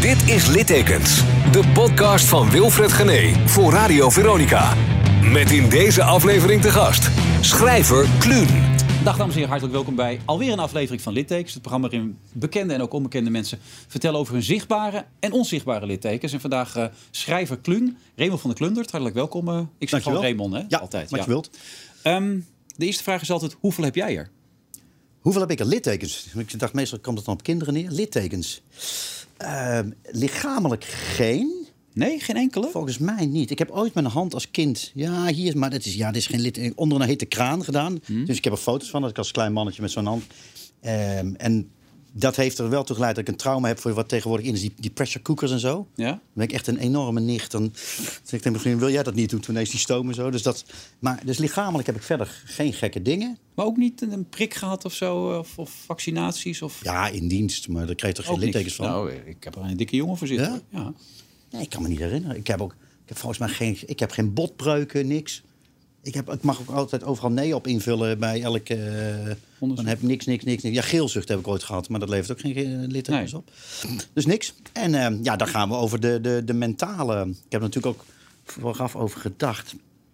Dit is Littekens, de podcast van Wilfred Genee voor Radio Veronica. Met in deze aflevering te gast schrijver Kluun. Dag dames en heren, hartelijk welkom bij alweer een aflevering van Littekens. Het programma waarin bekende en ook onbekende mensen vertellen over hun zichtbare en onzichtbare littekens. En vandaag schrijver Kluun, Raymond van der Klundert. Hartelijk welkom. Ik zeg gewoon Raymond, hè? Ja, altijd. wat je wilt. De eerste vraag is altijd, hoeveel heb jij er? Hoeveel heb ik er? Littekens. Ik dacht, meestal komt het dan op kinderen neer. Littekens. Lichamelijk geen. Nee, geen enkele? Volgens mij niet. Ik heb ooit mijn hand als kind... Ja, hier, maar dit is geen litteken. Onder een hete kraan gedaan. Dus ik heb er foto's van. Dat ik als klein mannetje met zo'n hand... en dat heeft er wel toe geleid dat ik een trauma heb voor wat tegenwoordig in is. Die pressure cookers en zo. Ja? Dan ben ik echt een enorme nicht. Dan zeg ik tegen mijn vriend, wil jij dat niet doen? Toen ineens die stoom en zo. Dus lichamelijk heb ik verder geen gekke dingen. Maar ook niet een prik gehad of zo? Of vaccinaties? Of... Ja, in dienst. Maar daar kreeg je toch geen littekens van? Nou, ik heb er een dikke jongen voor zitten. Ja? Nee, ik kan me niet herinneren. Ik heb volgens mij geen botbreuken, niks. Ik mag ook altijd overal nee op invullen bij elke... dan heb ik niks. Ja, geelzucht heb ik ooit gehad, maar dat levert ook geen littekens op. Dus niks. En dan gaan we over de mentale... Ik heb er natuurlijk ook vooraf over gedacht.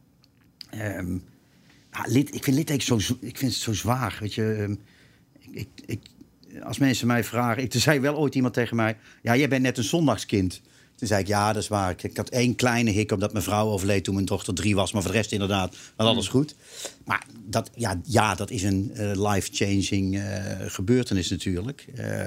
Ik vind littekens zo zwaar, weet je. Als mensen mij vragen... Er zei wel ooit iemand tegen mij... Ja, jij bent net een zondagskind. Toen zei ik, ja, dat is waar. Ik had 1 kleine hik omdat mijn vrouw overleed toen mijn dochter 3 was. Maar voor de rest inderdaad, was alles goed. Maar dat is een life-changing gebeurtenis natuurlijk.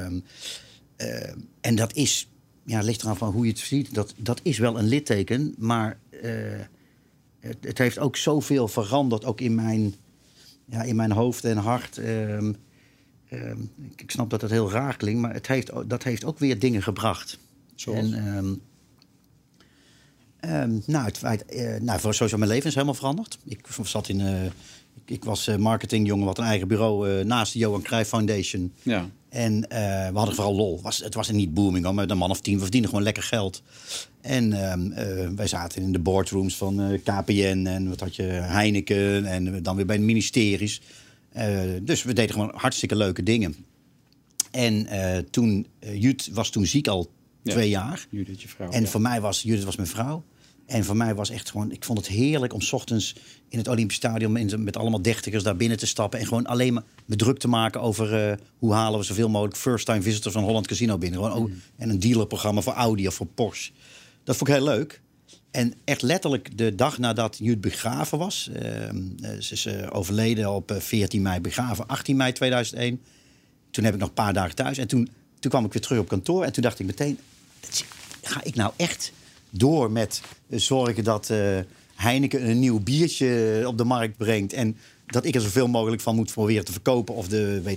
En dat is, het ligt eraan van hoe je het ziet. Dat is wel een litteken, maar het heeft ook zoveel veranderd. Ook in mijn hoofd en hart. Ik snap dat het heel raar klinkt, maar dat heeft ook weer dingen gebracht. Zoals? Het feit... sowieso mijn leven is helemaal veranderd. Ik was marketingjongen, wat een eigen bureau naast de Johan Cruijff Foundation. Ja. En we hadden vooral lol. Het was er niet booming, hoor, met een man of 10. We verdienden gewoon lekker geld. En wij zaten in de boardrooms van KPN en wat had je, Heineken en dan weer bij de ministeries. Dus we deden gewoon hartstikke leuke dingen. En Jut was toen ziek al 2 jaar. Judith, je vrouw. En voor mij Judith was mijn vrouw. En voor mij was echt gewoon... Ik vond het heerlijk om 's ochtends in het Olympisch Stadion... met allemaal dertigers daar binnen te stappen... en gewoon alleen maar me druk te maken over... hoe halen we zoveel mogelijk first-time visitors van Holland Casino binnen. Gewoon, en een dealerprogramma voor Audi of voor Porsche. Dat vond ik heel leuk. En echt letterlijk de dag nadat Judith begraven was... ze is overleden op 14 mei begraven, 18 mei 2001. Toen heb ik nog een paar dagen thuis. En toen kwam ik weer terug op kantoor. En toen dacht ik meteen... Ga ik nou echt door met zorgen dat Heineken een nieuw biertje op de markt brengt... en dat ik er zoveel mogelijk van moet proberen te verkopen... of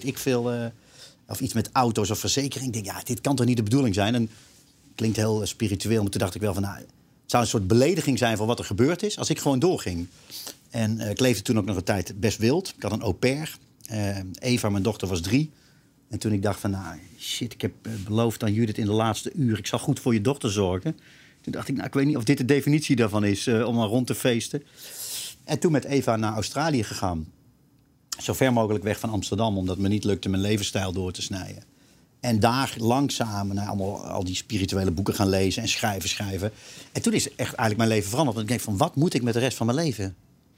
of iets met auto's of verzekering. Ik denk, dit kan toch niet de bedoeling zijn? En klinkt heel spiritueel, maar toen dacht ik wel van... het zou een soort belediging zijn van wat er gebeurd is... als ik gewoon doorging. En ik leefde toen ook nog een tijd best wild. Ik had een au pair. Eva, mijn dochter, was 3... En toen ik dacht van, ik heb beloofd aan Judith in de laatste uur... ik zal goed voor je dochter zorgen. Toen dacht ik, ik weet niet of dit de definitie daarvan is... om maar rond te feesten. En toen met Eva naar Australië gegaan. Zo ver mogelijk weg van Amsterdam... omdat het me niet lukte mijn levensstijl door te snijden. En daar langzaam al die spirituele boeken gaan lezen... en schrijven. En toen is echt eigenlijk mijn leven veranderd. Want ik denk van, wat moet ik met de rest van mijn leven?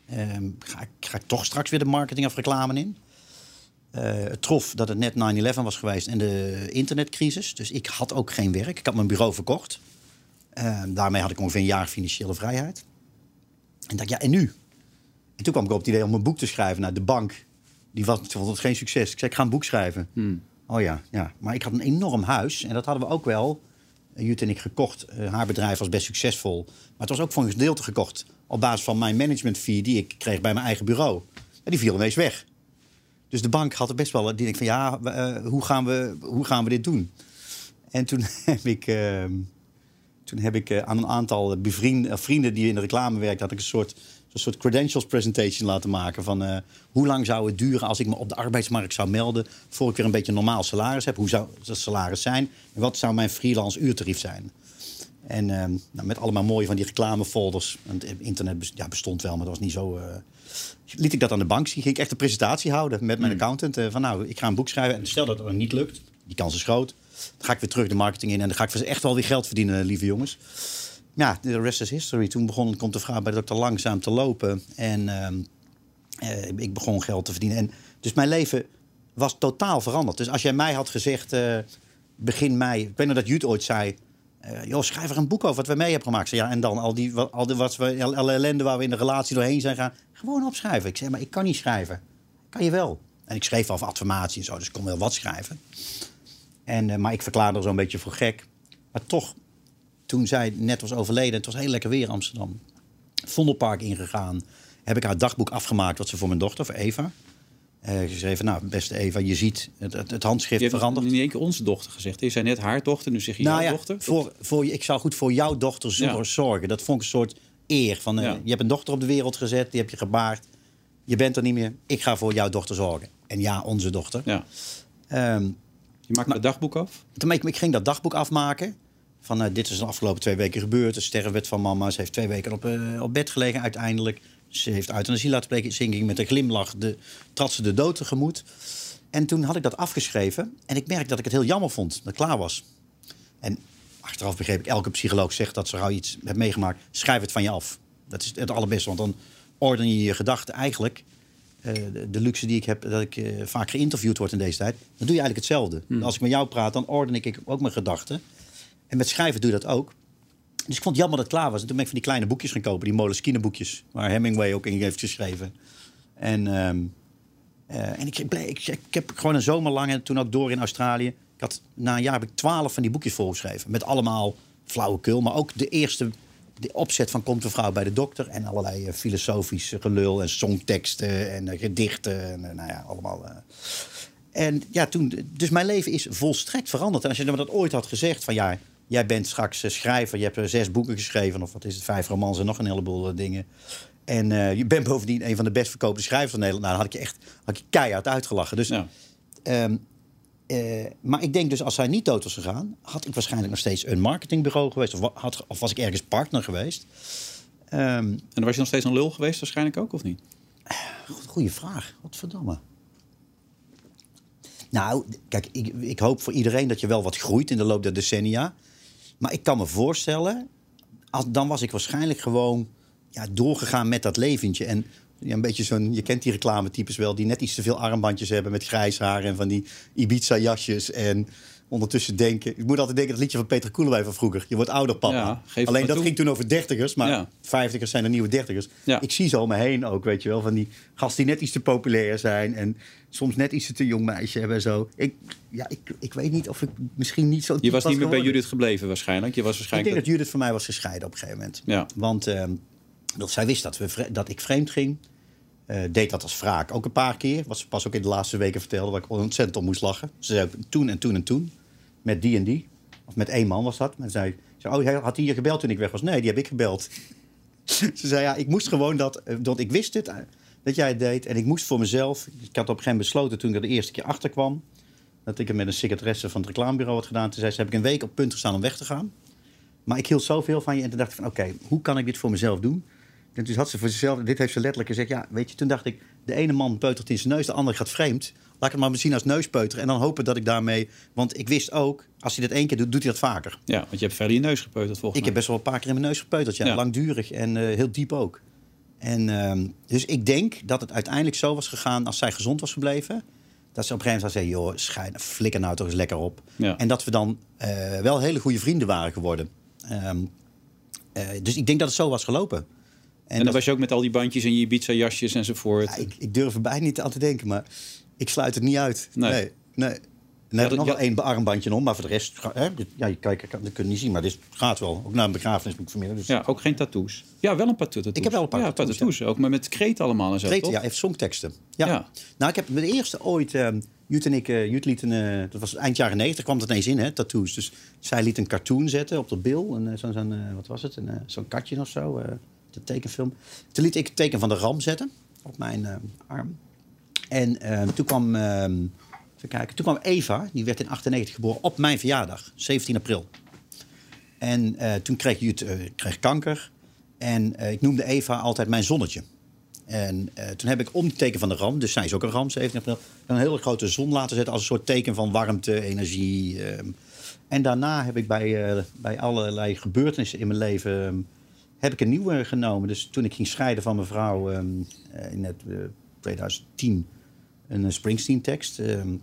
Ga ik toch straks weer de marketing of reclame in? Het trof dat het net 9/11 was geweest en de internetcrisis. Dus ik had ook geen werk. Ik had mijn bureau verkocht. Daarmee had ik ongeveer een jaar financiële vrijheid. En dacht en nu? En toen kwam ik op het idee om een boek te schrijven. Nou, de bank, die vond het geen succes. Ik zei, ik ga een boek schrijven. Oh ja. Maar ik had een enorm huis. En dat hadden we ook wel, Jut en ik, gekocht. Haar bedrijf was best succesvol. Maar het was ook voor een gedeelte gekocht... op basis van mijn management fee die ik kreeg bij mijn eigen bureau. En die viel ineens weg. Dus de bank had er best wel... Die denkt van, hoe gaan we dit doen? En toen heb ik aan een aantal vrienden die in de reclame werkten... had ik een soort credentials presentation laten maken... van hoe lang zou het duren als ik me op de arbeidsmarkt zou melden... voor ik weer een beetje een normaal salaris heb. Hoe zou dat salaris zijn? En wat zou mijn freelance uurtarief zijn? En met allemaal mooie van die reclamefolders. Het internet bestond wel, maar dat was niet zo... liet ik dat aan de bank zien. Ging ik echt een presentatie houden met mijn accountant. Ik ga een boek schrijven. En stel dat het niet lukt, die kans is groot... Dan ga ik weer terug de marketing in en dan ga ik echt wel weer geld verdienen, lieve jongens. Ja, de rest is history. Toen komt de vrouw bij de dokter langzaam te lopen. En ik begon geld te verdienen. En dus mijn leven was totaal veranderd. Dus als jij mij had gezegd, begin mei... Ik weet nog dat Jut ooit zei... schrijf er een boek over wat we mee hebben gemaakt. Zei, ja, en dan alle ellende waar we in de relatie doorheen zijn gaan... gewoon opschrijven. Ik zei, maar ik kan niet schrijven. Kan je wel. En ik schreef al affirmatie en zo, dus ik kon wel wat schrijven. Maar ik verklaarde er zo'n beetje voor gek. Maar toch, toen zij net was overleden... het was heel lekker weer in Amsterdam... Vondelpark ingegaan... heb ik haar dagboek afgemaakt... wat ze voor mijn dochter, voor Eva... geschreven, nou, beste Eva, je ziet het handschrift verandert. Je hebt niet één keer onze dochter gezegd. Je zei net haar dochter, nu zeg je jouw dochter. Ik zou goed voor jouw dochter zorgen. Dat vond ik een soort eer. Je hebt een dochter op de wereld gezet, die heb je gebaard. Je bent er niet meer. Ik ga voor jouw dochter zorgen. En ja, onze dochter. Ja. Je maakte het dagboek af? Ik ging dat dagboek afmaken. Dit is de afgelopen 2 weken gebeurd. Het sterfbed van mama. Ze heeft 2 weken op bed gelegen uiteindelijk. Ze heeft euthanasie laten spreken. Ze ging met een glimlach trad ze de dood tegemoet. En toen had ik dat afgeschreven. En ik merkte dat ik het heel jammer vond dat het klaar was. En achteraf begreep ik, elke psycholoog zegt dat ze al iets heeft meegemaakt. Schrijf het van je af. Dat is het allerbeste, want dan orden je je gedachten eigenlijk. De luxe die ik heb, dat ik vaak geïnterviewd word in deze tijd. Dan doe je eigenlijk hetzelfde. Als ik met jou praat, dan orden ik ook mijn gedachten. En met schrijven doe je dat ook. Dus ik vond het jammer dat het klaar was. En toen ben ik van die kleine boekjes gaan kopen. Die Moleskine boekjes. Waar Hemingway ook in heeft geschreven. En ik heb gewoon een zomer lang... en toen ook door in Australië. Na een jaar heb ik 12 van die boekjes volgeschreven. Met allemaal flauwekul. Maar ook de opzet van Komt een vrouw bij de dokter. En allerlei filosofische gelul. En songteksten en gedichten. En allemaal... En ja, dus mijn leven is volstrekt veranderd. En als je me dat ooit had gezegd van... ja, jij bent straks schrijver, je hebt 6 boeken geschreven... of wat is het, 5 romans en nog een heleboel dingen. En je bent bovendien een van de best verkopende schrijvers van Nederland. Nou, dan had ik keihard uitgelachen. Dus, ja. Maar ik denk dus, als zij niet dood was gegaan... had ik waarschijnlijk nog steeds een marketingbureau geweest... of was ik ergens partner geweest. En dan was je nog steeds een lul geweest waarschijnlijk ook, of niet? Goeie vraag, godverdomme. Nou, kijk, ik hoop voor iedereen dat je wel wat groeit in de loop der decennia. Maar ik kan me voorstellen, dan was ik waarschijnlijk gewoon doorgegaan met dat leventje. En een beetje je kent die reclametypes wel, die net iets te veel armbandjes hebben met grijs haar en van die Ibiza-jasjes. En ondertussen denken, ik moet altijd denken, dat liedje van Peter Koelewijn van vroeger. Je wordt ouder, papa. Ja, alleen dat ging toen over 30ers, maar 50ers zijn de nieuwe 30ers. Ja. Ik zie ze om me heen ook, weet je wel, van die gasten die net iets te populair zijn en soms net iets te jong meisje hebben en zo. Ik weet niet of ik misschien niet zo... Je was niet meer bij Judith gebleven waarschijnlijk? Ik denk dat Judith voor mij was gescheiden op een gegeven moment. Ja. Want zij wist dat ik vreemd ging. Deed dat als wraak ook een paar keer. Wat ze pas ook in de laatste weken vertelde, waar ik ontzettend om moest lachen. Ze zei toen en toen en toen. Met die en die. Of met 1 man was dat. En zei, had hij je gebeld toen ik weg was? Nee, die heb ik gebeld. Ze zei, ja, ik moest gewoon dat ik wist het, dat jij het deed. En ik moest voor mezelf. Ik had op een gegeven moment besloten toen ik er de eerste keer achter kwam. Dat ik er met een secretaresse van het reclamebureau had gedaan. Toen zei ze, heb ik een week op punt gestaan om weg te gaan. Maar ik hield zoveel van je. En toen dacht ik van, oké, hoe kan ik dit voor mezelf doen? En toen had ze voor zichzelf, dit heeft ze letterlijk gezegd... ja, weet je, toen dacht ik, de ene man peutert in zijn neus... de andere gaat vreemd. Laat ik het maar misschien als neuspeuteren... en dan hopen dat ik daarmee... want ik wist ook, als hij dat 1 keer doet, doet hij dat vaker. Ja, want je hebt verder je neus gepeuterd volgens mij. Ik heb best wel een paar keer in mijn neus gepeuterd, ja. Langdurig en heel diep ook. En dus ik denk dat het uiteindelijk zo was gegaan... als zij gezond was gebleven... dat ze op een gegeven moment zou zeggen... joh, flikker nou toch eens lekker op. Ja. En dat we dan wel hele goede vrienden waren geworden. Dus ik denk dat het zo was gelopen. En dan was je ook met al die bandjes en je Ibiza-jasjes enzovoort. Ja, ik durf er bijna niet aan te denken, maar ik sluit het niet uit. Nee. En dan heb ik nog wel 1 armbandje om, maar voor de rest... Kijk, dat kun je niet zien, maar dit gaat wel. Ook na een begrafenis moet ik vanmiddag. Dus... Ja, ook geen tattoos. Ja, wel een paar tattoos. Ik heb wel een paar tattoos. Ja. Ook, maar met kreten allemaal en zo, kreten, ja, even songteksten. Ja. Nou, ik heb de eerste ooit... Jut liet dat was eind jaren 90, kwam het ineens in, hè, tattoos. Dus zij liet een cartoon zetten op de bil. Wat was het? Zo'n katje of zo... de tekenfilm. Toen liet ik het teken van de ram zetten op mijn arm. En toen kwam Eva, die werd in 1998 geboren, op mijn verjaardag, 17 april. En toen kreeg Jut kanker. En ik noemde Eva altijd mijn zonnetje. En toen heb ik om het teken van de ram, dus zij is ook een ram, 17 april... een hele grote zon laten zetten als een soort teken van warmte, energie... En daarna heb ik bij allerlei gebeurtenissen in mijn leven... heb ik een nieuwe genomen. Dus toen ik ging scheiden van mijn vrouw in 2010... een Springsteen-tekst.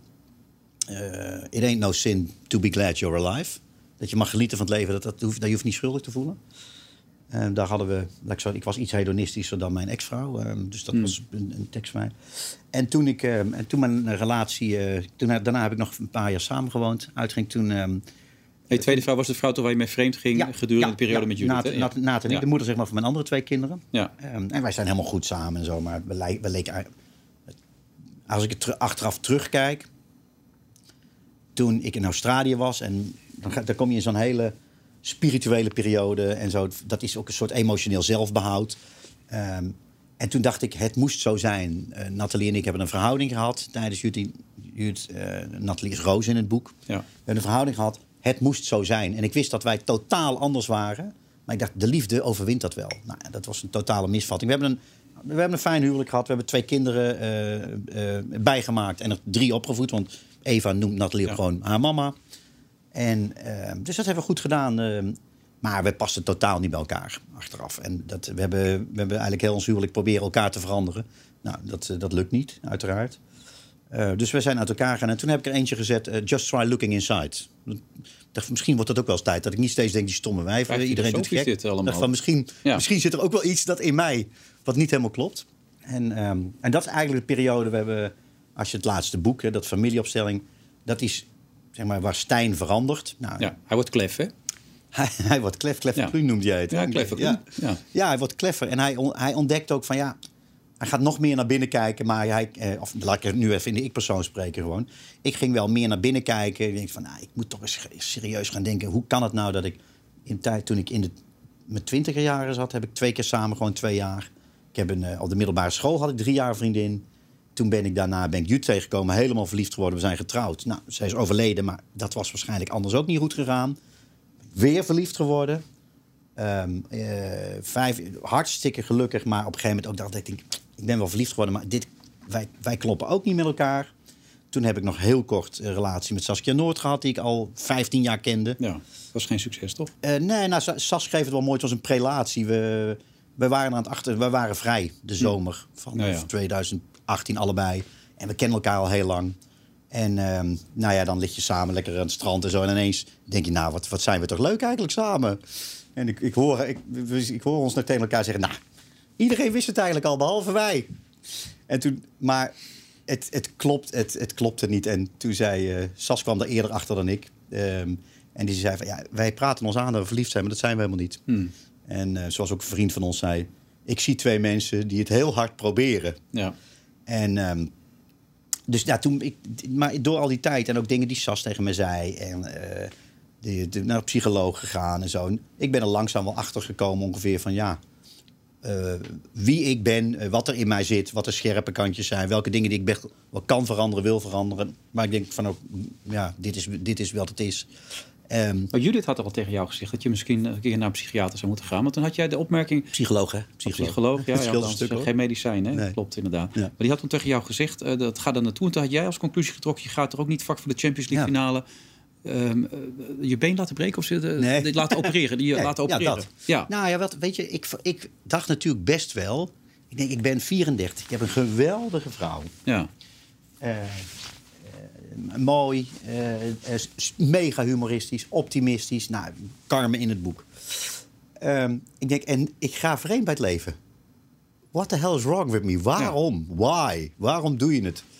It ain't no sin to be glad you're alive. Dat je mag genieten van het leven, dat je hoeft niet schuldig te voelen. Daar hadden we... Ik was iets hedonistischer dan mijn ex-vrouw. Dus dat was een tekst van mij. En toen mijn relatie... daarna heb ik nog een paar jaar samengewoond. Uitging toen... Je tweede vrouw was de vrouw waar je mee vreemd ging gedurende de periode met Judith. Nathalie, de moeder zeg maar, van mijn andere 2 kinderen. Ja. En wij zijn helemaal goed samen en zo. Maar we leken... Als ik het achteraf terugkijk... Toen ik in Australië was... en dan kom je in zo'n hele spirituele periode en zo. Dat is ook een soort emotioneel zelfbehoud. En toen dacht ik, het moest zo zijn. Nathalie en ik hebben een verhouding gehad tijdens Judith. Nathalie is Roos in het boek. Ja. We hebben een verhouding gehad. Het moest zo zijn. En ik wist dat wij totaal anders waren. Maar ik dacht, de liefde overwint dat wel. Nou, dat was een totale misvatting. We hebben een fijn huwelijk gehad. We hebben 2 kinderen bijgemaakt en er 3 opgevoed. Want Eva noemt Nathalie ook gewoon haar mama. En, dus dat hebben we goed gedaan. Maar we pasten totaal niet bij elkaar achteraf. En we hebben eigenlijk heel ons huwelijk proberen elkaar te veranderen. Nou, dat lukt niet, uiteraard. Dus we zijn uit elkaar gegaan. En toen heb ik er eentje gezet, Just Try Looking Inside. Ik dacht, misschien wordt het ook wel eens tijd. Dat ik niet steeds denk, die stomme wijven. Iedereen doet gek. Ik dacht van, misschien zit er ook wel iets dat in mij... wat niet helemaal klopt. En dat is eigenlijk de periode... We hebben, als je het laatste boek, dat familieopstelling... dat is, zeg maar, waar Stijn verandert. Nou, hij wordt klef, hè? Hij wordt klef Kluun noemt jij het. Ja, klef Kluun. Ja, hij wordt kleffer. En hij ontdekt ook van, hij gaat nog meer naar binnen kijken. Maar of laat ik er nu even in de ik-persoon spreken gewoon. Ik ging wel meer naar binnen kijken. Ik denk van, ik moet toch eens serieus gaan denken. Hoe kan het nou dat ik toen ik in mijn 20er jaren zat... heb ik 2 keer samen gewoon 2 jaar. Ik heb op de middelbare school had ik 3 jaar vriendin. Toen ben ik Jut tegengekomen, helemaal verliefd geworden. We zijn getrouwd. Nou, zij is overleden, maar dat was waarschijnlijk anders ook niet goed gegaan. Weer verliefd geworden. 5, hartstikke gelukkig, maar op een gegeven moment ook dacht ik ben wel verliefd geworden, maar wij kloppen ook niet met elkaar. Toen heb ik nog heel kort een relatie met Saskia Noord gehad, die ik al 15 jaar kende. Ja, dat was geen succes, toch? Nee, Sas schreef het wel mooi. Het was een prelatie. We waren vrij de zomer van 2018 allebei. En we kennen elkaar al heel lang. En dan lig je samen lekker aan het strand en zo. En ineens denk je, wat zijn we toch leuk eigenlijk samen. En ik hoor ons nog tegen elkaar zeggen... iedereen wist het eigenlijk al, behalve wij. En toen, maar het klopte niet. En toen zei... Sas kwam er eerder achter dan ik. En die zei van, wij praten ons aan dat we verliefd zijn... maar dat zijn we helemaal niet. En zoals ook een vriend van ons zei... ik zie 2 mensen die het heel hard proberen. Ja. En... Dus maar door al die tijd en ook dingen die Sas tegen me zei... en naar een psycholoog gegaan en zo... ik ben er langzaam wel achter gekomen ongeveer van... wie ik ben, wat er in mij zit... wat de scherpe kantjes zijn... welke dingen die ik best wel kan veranderen, wil veranderen. Maar ik denk van ook, dit is wat het is. Maar Judith had al tegen jou gezegd... dat je misschien een keer naar een psychiater zou moeten gaan. Want toen had jij de opmerking... Psycholoog, hè? Psycholoog, geen medicijn, hè? Nee. Klopt, inderdaad. Ja. Maar die had toen tegen jou gezegd... dat gaat er naartoe. En toen had jij als conclusie getrokken... je gaat er ook niet vak voor de Champions League finale... je been laten breken of dit laten opereren? Laten opereren. Dat. Ja. Nou ja, weet je, ik dacht natuurlijk best wel... Ik ben 34. Ik heb een geweldige vrouw. Ja. Mooi, mega humoristisch, optimistisch. Nou, Carmen in het boek. Ik denk, en ik ga vreemd bij het leven. What the hell is wrong with me? Waarom? Ja. Why? Waarom doe je het?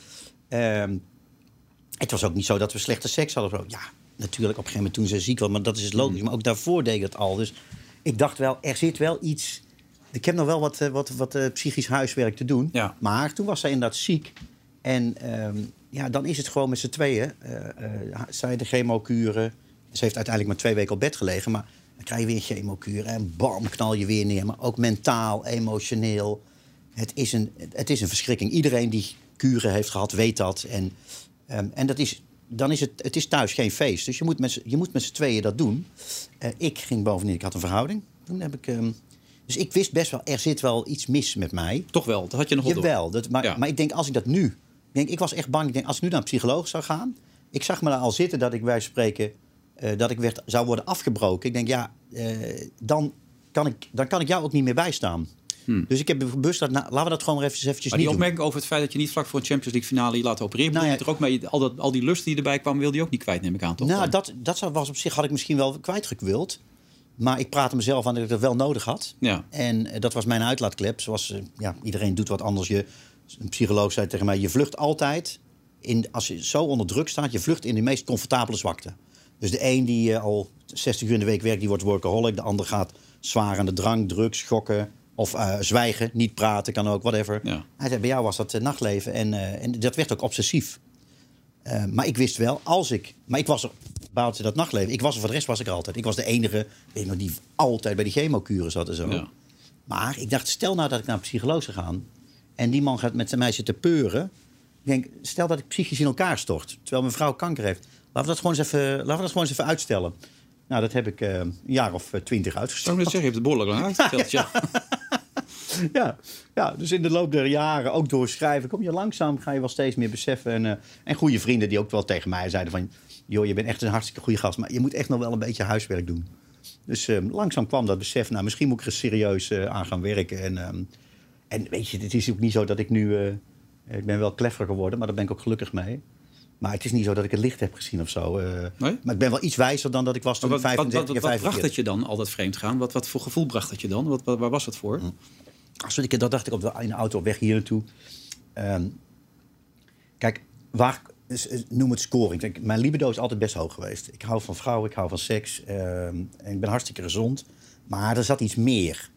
Het was ook niet zo dat we slechte seks hadden. Ja, natuurlijk op een gegeven moment toen ze ziek was, maar dat is logisch. Maar ook daarvoor deed ik het al. Dus ik dacht wel, er zit wel iets... Ik heb nog wel wat psychisch huiswerk te doen. Ja. Maar toen was zij inderdaad ziek. En dan is het gewoon met z'n tweeën. Zij de chemokuren. Ze heeft uiteindelijk maar 2 weken op bed gelegen. Maar dan krijg je weer chemokuren. En bam, knal je weer neer. Maar ook mentaal, emotioneel. Het is een verschrikking. Iedereen die kuren heeft gehad, weet dat. En dat is... Dan is het is thuis geen feest. Dus je moet met z'n tweeën dat doen. Ik ging bovendien, ik had een verhouding. Toen heb ik... Dus ik wist best wel, er zit wel iets mis met mij. Toch wel, dat had je nog op. Jawel, maar ik denk, als ik dat nu... Ik was echt bang, als ik nu naar een psycholoog zou gaan... Ik zag me daar al zitten dat ik bij spreken... dat ik zou worden afgebroken. Ik denk, dan kan ik jou ook niet meer bijstaan. Dus ik heb bewust dat, laten we dat gewoon even eventjes maar niet die doen. opmerking over het feit dat je niet vlak voor een Champions League finale je laat opereren... Nou ja, je er ook mee, al die lust die erbij kwam, wilde je ook niet kwijt, neem ik aan, toch? Nou, was op zich, had ik misschien wel kwijtgewild. Maar ik praatte mezelf aan dat ik dat wel nodig had. Ja. En dat was mijn uitlaatklep. Zoals iedereen doet wat anders. Een psycholoog zei tegen mij, je vlucht altijd... als je zo onder druk staat, je vlucht in de meest comfortabele zwakte. Dus de een die al 60 uur in de week werkt, die wordt workaholic. De ander gaat zwaar aan de drank, drugs, gokken... Of zwijgen, niet praten, kan ook, whatever. Ja. Hij zei, bij jou was dat nachtleven en dat werd ook obsessief. Maar ik wist wel, maar ik was er, buiten dat nachtleven, ik was er, voor de rest was ik er altijd. Ik was de enige, die altijd bij die chemokuren zat en zo. Ja. Maar ik dacht, stel nou dat ik naar een psycholoog zou gaan... en die man gaat met zijn meisje te peuren. Ik denk, stel dat ik psychisch in elkaar stort, terwijl mijn vrouw kanker heeft. Laten we dat gewoon eens even uitstellen. Nou, dat heb ik een jaar of 20 uitgesteld. Ik zou net zeggen, je hebt het behoorlijk lang uitgesteld, Ja, dus in de loop der jaren, ook door schrijven... kom je langzaam, ga je wel steeds meer beseffen. En goede vrienden die ook wel tegen mij zeiden van... joh, je bent echt een hartstikke goede gast... maar je moet echt nog wel een beetje huiswerk doen. Dus langzaam kwam dat besef... nou, misschien moet ik er serieus aan gaan werken. En weet je, het is ook niet zo dat ik nu... ik ben wel clever geworden, maar daar ben ik ook gelukkig mee. Maar het is niet zo dat ik het licht heb gezien of zo. Nee? Maar ik ben wel iets wijzer dan dat ik was toen ik 35 jaar 45. Wat bracht het je dan, al dat vreemd gaan? Wat voor gevoel bracht het je dan? Waar was het voor? Dat dacht ik in de auto op weg hier naartoe. Kijk, noem het scoring. Kijk, mijn libido is altijd best hoog geweest. Ik hou van vrouwen, ik hou van seks. En ik ben hartstikke gezond. Maar er zat iets meer.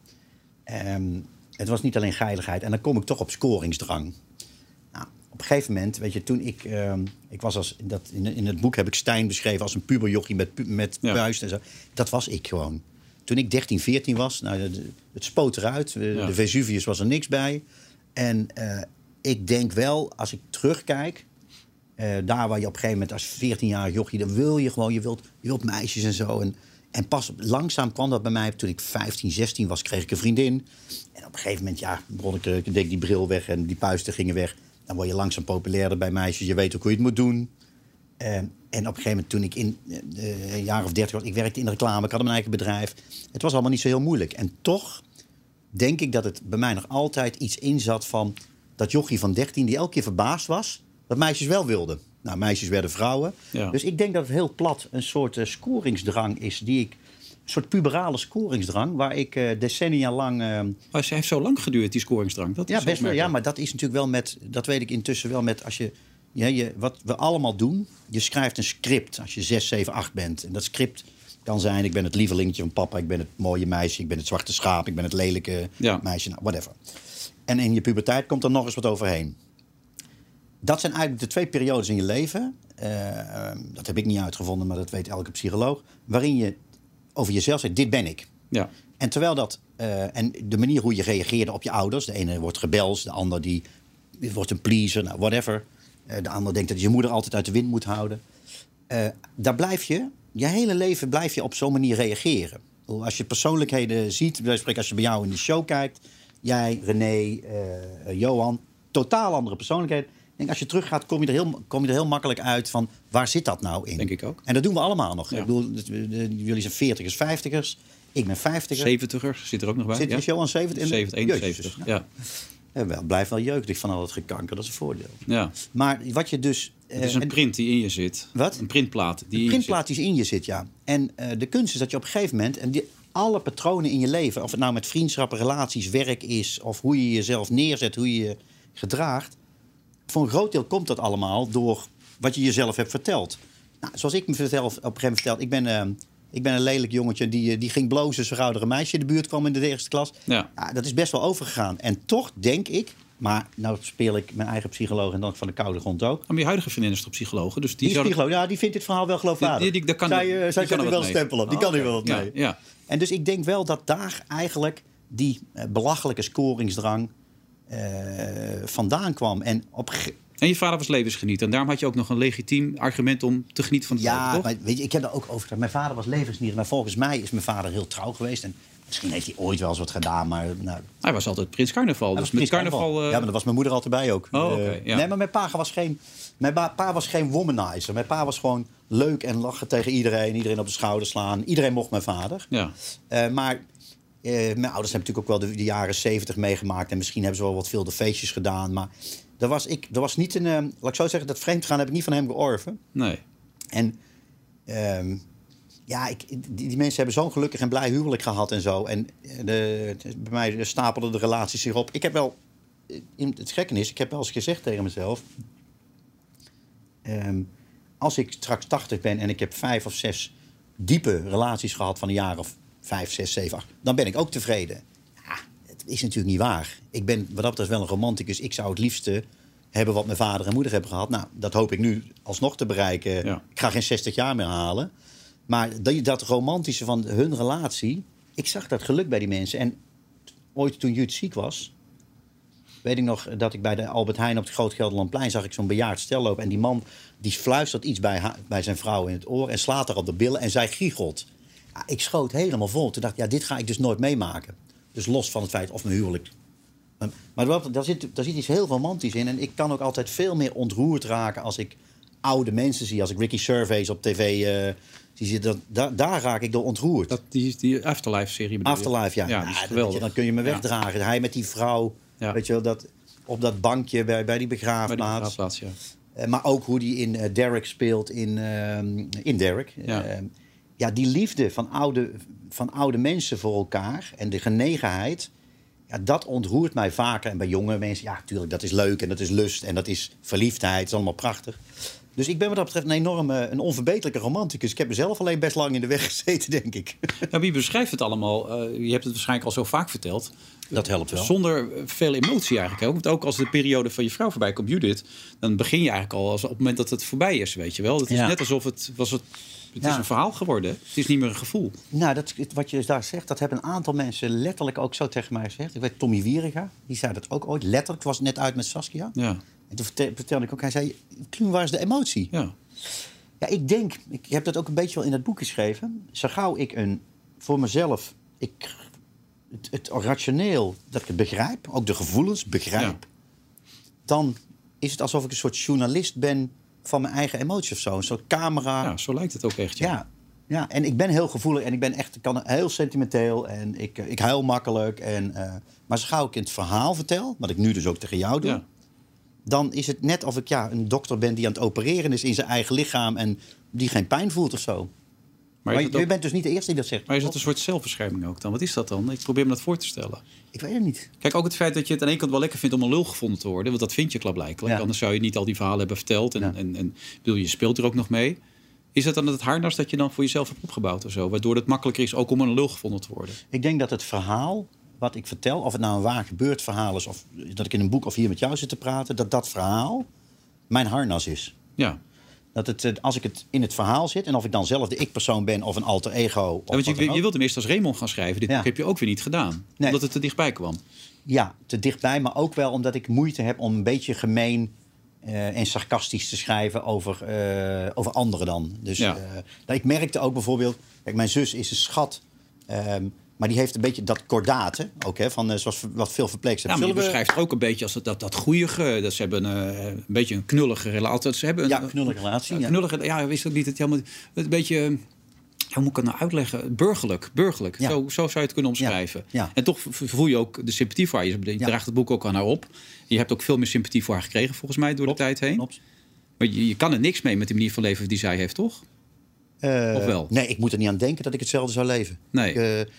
Het was niet alleen geiligheid. En dan kom ik toch op scoringsdrang. Nou, op een gegeven moment, weet je, toen ik was in het boek heb ik Stijn beschreven als een puberjochie met puist en zo. Dat was ik gewoon. Toen ik 13, 14 was, nou, het spoot eruit. De Vesuvius was er niks bij. En ik denk wel, als ik terugkijk... daar waar je op een gegeven moment als 14-jarig jochie... dan wil je gewoon, je wilt meisjes en zo. En pas langzaam kwam dat bij mij. Toen ik 15, 16 was, kreeg ik een vriendin. En op een gegeven moment, deed ik die bril weg... en die puisten gingen weg. Dan word je langzaam populairder bij meisjes. Je weet ook hoe je het moet doen. En op een gegeven moment, toen ik een jaar of 30 was... ik werkte in de reclame, ik had mijn eigen bedrijf. Het was allemaal niet zo heel moeilijk. En toch denk ik dat het bij mij nog altijd iets in zat van... dat jochie van 13 die elke keer verbaasd was... dat meisjes wel wilden. Nou, meisjes werden vrouwen. Ja. Dus ik denk dat het heel plat een soort scoringsdrang is... een soort puberale scoringsdrang... waar ik decennia lang... Maar ze heeft zo lang geduurd, die scoringsdrang. Dat is best wel. Ja, maar dat is natuurlijk wel met... dat weet ik intussen wel met als je... wat we allemaal doen, je schrijft een script als je 6, 7, 8 bent. En dat script kan zijn, ik ben het lievelingetje van papa... ik ben het mooie meisje, ik ben het zwarte schaap... ik ben het lelijke meisje, nou, whatever. En in je puberteit komt er nog eens wat overheen. Dat zijn eigenlijk de 2 periodes in je leven... dat heb ik niet uitgevonden, maar dat weet elke psycholoog... waarin je over jezelf zegt, dit ben ik. Ja. En terwijl dat... en de manier hoe je reageerde op je ouders... de ene wordt rebels, de ander die wordt een pleaser, nou, whatever... de ander denkt dat je moeder altijd uit de wind moet houden. Daar blijf je hele leven blijf je op zo'n manier reageren. Als je persoonlijkheden ziet, als je bij jou in de show kijkt... jij, René, Johan, totaal andere persoonlijkheden. Ik denk, als je teruggaat, kom je er heel makkelijk uit van... waar zit dat nou in? Denk ik ook. En dat doen we allemaal nog. Ja. Ik bedoel, jullie zijn 40ers, 50ers. Ik ben 50er. 70ers zit er ook nog bij. Zit de show aan 70? 71. Ja. Blijft wel jeugdig van al het gekanker, dat is een voordeel. Ja. Maar wat je dus... Het is een print die in je zit. Wat? Een printplaat die in je zit, ja. En de kunst is dat je op een gegeven moment... en alle patronen in je leven, of het nou met vriendschappen, relaties, werk is... of hoe je jezelf neerzet, hoe je je gedraagt... voor een groot deel komt dat allemaal door wat je jezelf hebt verteld. Nou, zoals ik me op een gegeven moment vertelde... Ik ben een lelijk jongetje die ging blozen... zo gauw er een meisje in de buurt kwam in de eerste klas. Ja. Ja, dat is best wel overgegaan. En toch denk ik... maar nou speel ik mijn eigen psycholoog... en dan van de koude grond ook. Maar je huidige vriendin is toch psycholoog? Dus die psycholoog, ja, die vindt dit verhaal wel geloofwaardig. Zij zet er wel een stempel op. Die kan er wel wat mee. Ja. En dus ik denk wel dat daar eigenlijk... die belachelijke scoringsdrang vandaan kwam. En En je vader was levensgenieter. En daarom had je ook nog een legitiem argument om te genieten van het leven, toch? Maar weet je, ik heb daar ook over gedaan. Mijn vader was levensgenieter. Maar volgens mij is mijn vader heel trouw geweest. En misschien heeft hij ooit wel eens wat gedaan, maar... Nou, Hij was altijd Prins Carnaval. Dus met carnaval... Ja, maar daar was mijn moeder altijd bij ook. Ja. Nee, maar mijn pa was geen womanizer. Mijn pa was gewoon leuk en lachen tegen iedereen. Iedereen op de schouder slaan. Iedereen mocht mijn vader. Ja. Maar mijn ouders hebben natuurlijk ook wel de jaren 70 meegemaakt. En misschien hebben ze wel wat veel de feestjes gedaan. Maar dat was niet een... laat ik zo zeggen, dat vreemdgaan heb ik niet van hem georven. Nee. En... die mensen hebben zo'n gelukkig en blij huwelijk gehad en zo. En bij mij stapelden de relaties zich op. Ik heb wel... Het gekke is, ik heb wel eens gezegd tegen mezelf... als ik straks 80 ben en ik heb 5 of 6 diepe relaties gehad... van een jaar of 5, 6, 7, 8... dan ben ik ook tevreden. Ja, het is natuurlijk niet waar. Ik ben wat dat betreft wel een romanticus. Ik zou het liefste hebben wat mijn vader en moeder hebben gehad. Nou, dat hoop ik nu alsnog te bereiken. Ja. Ik ga geen 60 jaar meer halen... Maar dat romantische van hun relatie... Ik zag dat geluk bij die mensen. En ooit toen Jut ziek was... weet ik nog dat ik bij de Albert Heijn op het Groot Gelderlandplein... zag ik zo'n bejaard stel lopen. En die man die fluistert iets bij zijn vrouw in het oor... en slaat haar op de billen en zij giechelt. Ja, ik schoot helemaal vol. Toen dacht ik, dit ga ik dus nooit meemaken. Dus los van het feit of mijn huwelijk... Maar daar zit iets heel romantisch in. En ik kan ook altijd veel meer ontroerd raken... als ik oude mensen zie. Als ik Ricky Gervais op tv... daar raak ik door ontroerd. Die Afterlife-serie bedoel je? Afterlife, ja. Die is geweldig. Dan kun je me wegdragen. Ja. Hij met die vrouw, weet je wel, op dat bankje bij die begraafplaats. Ja. Maar ook hoe die in Derek speelt in Derek. Ja. Die liefde van oude mensen voor elkaar en de genegenheid... Ja, dat ontroert mij vaker. En bij jonge mensen, ja, natuurlijk, dat is leuk en dat is lust en dat is verliefdheid. Dat is allemaal prachtig. Dus ik ben wat dat betreft een onverbeterlijke romanticus. Ik heb mezelf alleen best lang in de weg gezeten, denk ik. Nou, wie beschrijft het allemaal? Je hebt het waarschijnlijk al zo vaak verteld. Dat helpt wel. Zonder veel emotie eigenlijk. Ook. Want ook als de periode van je vrouw voorbij komt, Judith... dan begin je eigenlijk al op het moment dat het voorbij is, weet je wel. Het is net alsof het is een verhaal geworden. Het is niet meer een gevoel. Nou, wat je daar zegt, dat hebben een aantal mensen letterlijk ook zo tegen mij gezegd. Ik weet, Tommy Wieringa, die zei dat ook ooit. Letterlijk, ik was net uit met Saskia. Ja. En toen vertelde ik ook, hij zei, toen was de emotie. Ja. Ja, ik heb dat ook een beetje wel in het boek geschreven. Zo gauw ik voor mezelf, het rationeel, dat ik het begrijp, ook de gevoelens begrijp, dan is het alsof ik een soort journalist ben van mijn eigen emoties of zo. Een soort camera. Ja, zo lijkt het ook echt. Ja, en ik ben heel gevoelig en ik kan heel sentimenteel en ik huil makkelijk. Maar zo gauw ik het verhaal vertel, wat ik nu dus ook tegen jou doe... Ja. Dan is het net of ik een dokter ben die aan het opereren is in zijn eigen lichaam... en die geen pijn voelt of zo. Maar je bent dus niet de eerste die dat zegt. Maar is dat een soort zelfbescherming ook dan? Wat is dat dan? Ik probeer me dat voor te stellen. Ik weet het niet. Kijk, ook het feit dat je het aan de ene kant wel lekker vindt om een lul gevonden te worden... want dat vind je klaarblijkelijk. Ja. Anders zou je niet al die verhalen hebben verteld. En je speelt er ook nog mee. Is dat dan het harnas dat je dan voor jezelf hebt opgebouwd of zo? Waardoor het makkelijker is ook om een lul gevonden te worden? Ik denk dat het verhaal... wat ik vertel, of het nou een waar gebeurd verhaal is... of dat ik in een boek of hier met jou zit te praten... dat verhaal mijn harnas is. Ja. Dat als ik het in het verhaal zit... en of ik dan zelf de ik-persoon ben of een alter ego... want je wilde hem eerst als Raymond gaan schrijven. Dit boek heb je ook weer niet gedaan. Nee. Omdat het te dichtbij kwam. Ja, te dichtbij, maar ook wel omdat ik moeite heb... om een beetje gemeen en sarcastisch te schrijven over anderen dan. Dus ik merkte ook bijvoorbeeld... Kijk, mijn zus is een schat... maar die heeft een beetje dat kordaat, ook, zoals wat veel verpleegsters hebben. Ja, maar je beschrijft ook een beetje als dat goeie... Dat ze hebben een beetje een knullige relatie. Ze hebben een knullige relatie. Ja, wist ook niet het helemaal... Een beetje... Hoe moet ik het nou uitleggen? Burgerlijk. Ja. Zo zou je het kunnen omschrijven. Ja. En toch voel je ook de sympathie voor haar. Je draagt het boek ook aan haar op. Je hebt ook veel meer sympathie voor haar gekregen, volgens mij, door de tijd heen. Klopt. Maar je kan er niks mee met de manier van leven die zij heeft, toch? Of wel? Nee, ik moet er niet aan denken dat ik hetzelfde zou leven. Nee.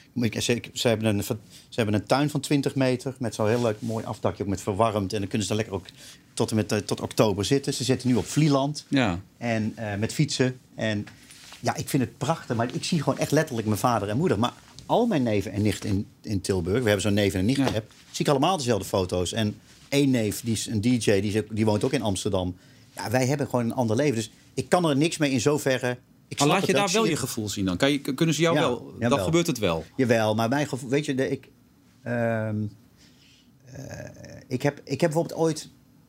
Ze hebben een tuin van 20 meter... met zo'n heel leuk mooi afdakje, ook met verwarmd. En dan kunnen ze daar lekker ook tot oktober zitten. Ze zitten nu op Vlieland. Ja. En met fietsen. En ja, ik vind het prachtig. Maar ik zie gewoon echt letterlijk mijn vader en moeder. Maar al mijn neven en nichten in Tilburg... we hebben zo'n neven en nichten app... zie ik allemaal dezelfde foto's. En één neef, die is een DJ, die woont ook in Amsterdam. Ja, wij hebben gewoon een ander leven. Dus ik kan er niks mee in zoverre... Maar laat je daar wel je gevoel zien dan? Kunnen ze jou wel... Dan gebeurt het wel. Jawel, maar mijn gevoel... Weet je, ik heb bijvoorbeeld ooit...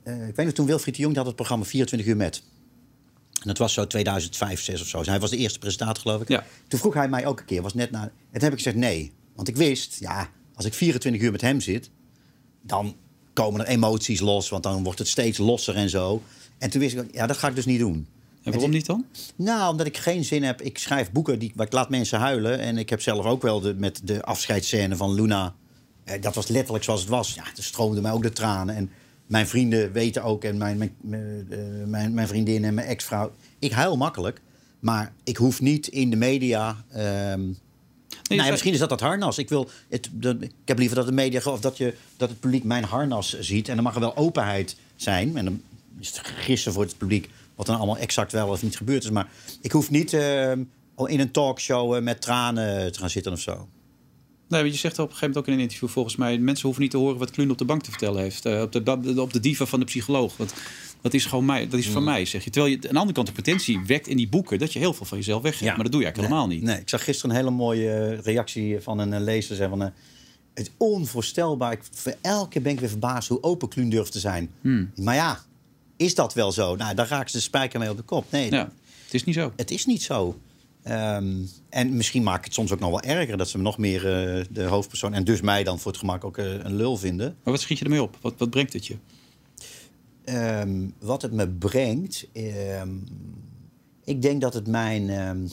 ik weet nog, toen Wilfried de Jong, die had het programma 24 uur met. En dat was zo 2005, 2006 of zo. Dus hij was de eerste presentator, geloof ik. Ja. Toen vroeg hij mij ook een keer, was net na... En toen heb ik gezegd nee. Want ik wist, ja, als ik 24 uur met hem zit... dan komen er emoties los, want dan wordt het steeds losser en zo. En toen wist ik, ja, dat ga ik dus niet doen. En waarom niet dan? Nou, omdat ik geen zin heb. Ik schrijf boeken waar ik laat mensen huilen. En ik heb zelf ook wel met de afscheidsscène van Luna... dat was letterlijk zoals het was. Ja, er stroomden mij ook de tranen. En mijn vrienden weten ook, en mijn vriendin en mijn ex-vrouw... Ik huil makkelijk, maar ik hoef niet in de media... misschien is dat harnas. Ik heb liever dat de media of dat het publiek mijn harnas ziet. En dan mag er wel openheid zijn. En dan is het gissen voor het publiek wat dan allemaal exact wel of niet gebeurd is. Maar ik hoef niet in een talkshow met tranen te gaan zitten of zo. Nee, want je zegt op een gegeven moment ook in een interview volgens mij... mensen hoeven niet te horen wat Kluun op de bank te vertellen heeft. Op de diva van de psycholoog. Dat is gewoon mij. Dat is van mij, zeg je. Terwijl je aan de andere kant de potentie wekt in die boeken... dat je heel veel van jezelf weggeeft. Ja. Maar dat doe je eigenlijk helemaal niet. Nee, ik zag gisteren een hele mooie reactie van een lezer. Zei van, het is onvoorstelbaar. Voor elke keer ben ik weer verbaasd hoe open Kluun durft te zijn. Maar ja, is dat wel zo? Nou, daar raken ze de spijker mee op de kop. Nee, ja, het is niet zo. Het is niet zo. En misschien maak ik het soms ook nog wel erger... dat ze nog meer de hoofdpersoon... en dus mij dan voor het gemak ook een lul vinden. Maar wat schiet je ermee op? Wat brengt het je? Wat het me brengt... ik denk dat het mijn...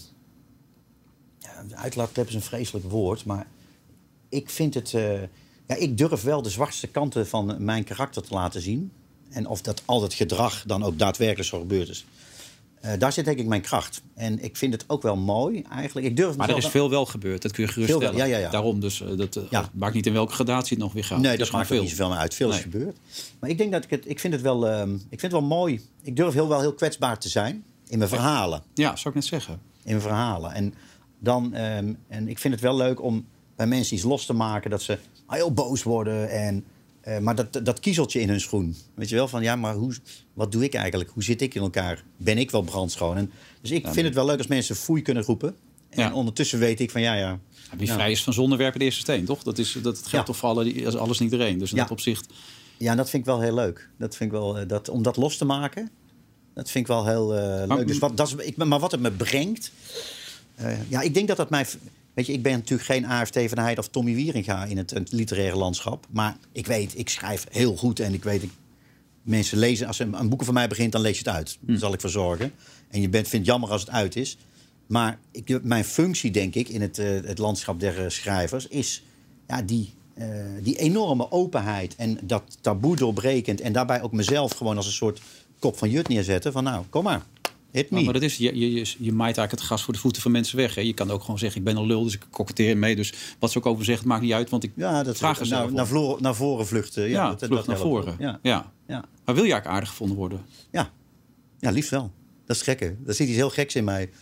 uitlaatklep is een vreselijk woord... maar ik vind het... ik durf wel de zwartste kanten van mijn karakter te laten zien. En of dat al het gedrag dan ook daadwerkelijk zo gebeurd is... daar zit denk ik mijn kracht. En ik vind het ook wel mooi eigenlijk. Maar er is veel wel gebeurd, dat kun je geruststellen. Ja. Daarom, dus maakt niet in welke gradatie het nog weer gaat. Nee, dat maakt niet zoveel meer uit. Veel is gebeurd. Maar ik denk dat ik vind het wel mooi. Ik durf wel heel kwetsbaar te zijn in mijn verhalen. Ja, zou ik net zeggen. In mijn verhalen. En ik vind het wel leuk om bij mensen iets los te maken... dat ze heel boos worden maar dat kiezeltje in hun schoen. Weet je wel, van ja, maar wat doe ik eigenlijk? Hoe zit ik in elkaar? Ben ik wel brandschoon? Dus ik vind het wel leuk als mensen foei kunnen roepen. En ondertussen weet ik van Wie vrij is van zonde werpen de eerste steen, toch? Dat geldt toch voor alles en iedereen. Dus in dat opzicht... Ja, dat vind ik wel heel leuk. Dat vind ik wel, om dat los te maken, dat vind ik wel heel leuk. Dus maar wat het me brengt... ik denk dat mij... Weet je, ik ben natuurlijk geen AFT van der Heijden of Tommy Wieringa in het literaire landschap. Maar ik schrijf heel goed en ik weet... mensen lezen, als een boeken van mij begint, dan lees je het uit. Daar zal ik voor zorgen. En je vindt het jammer als het uit is. Maar mijn functie, denk ik, in het landschap der schrijvers... is die enorme openheid en dat taboe doorbrekend... en daarbij ook mezelf gewoon als een soort kop van jut neerzetten. Van nou, kom maar. Maar dat is, je maait eigenlijk het gas voor de voeten van mensen weg. Hè? Je kan ook gewoon zeggen, ik ben een lul, dus ik koketteer mee. Dus wat ze ook over zeggen, maakt niet uit, want ik vraag er zelf naar voren vluchten. Ja, vlucht naar voren. Ja. Maar wil je eigenlijk aardig gevonden worden? Ja, liefst wel. Dat is gekke. Er zit iets heel geks in mij.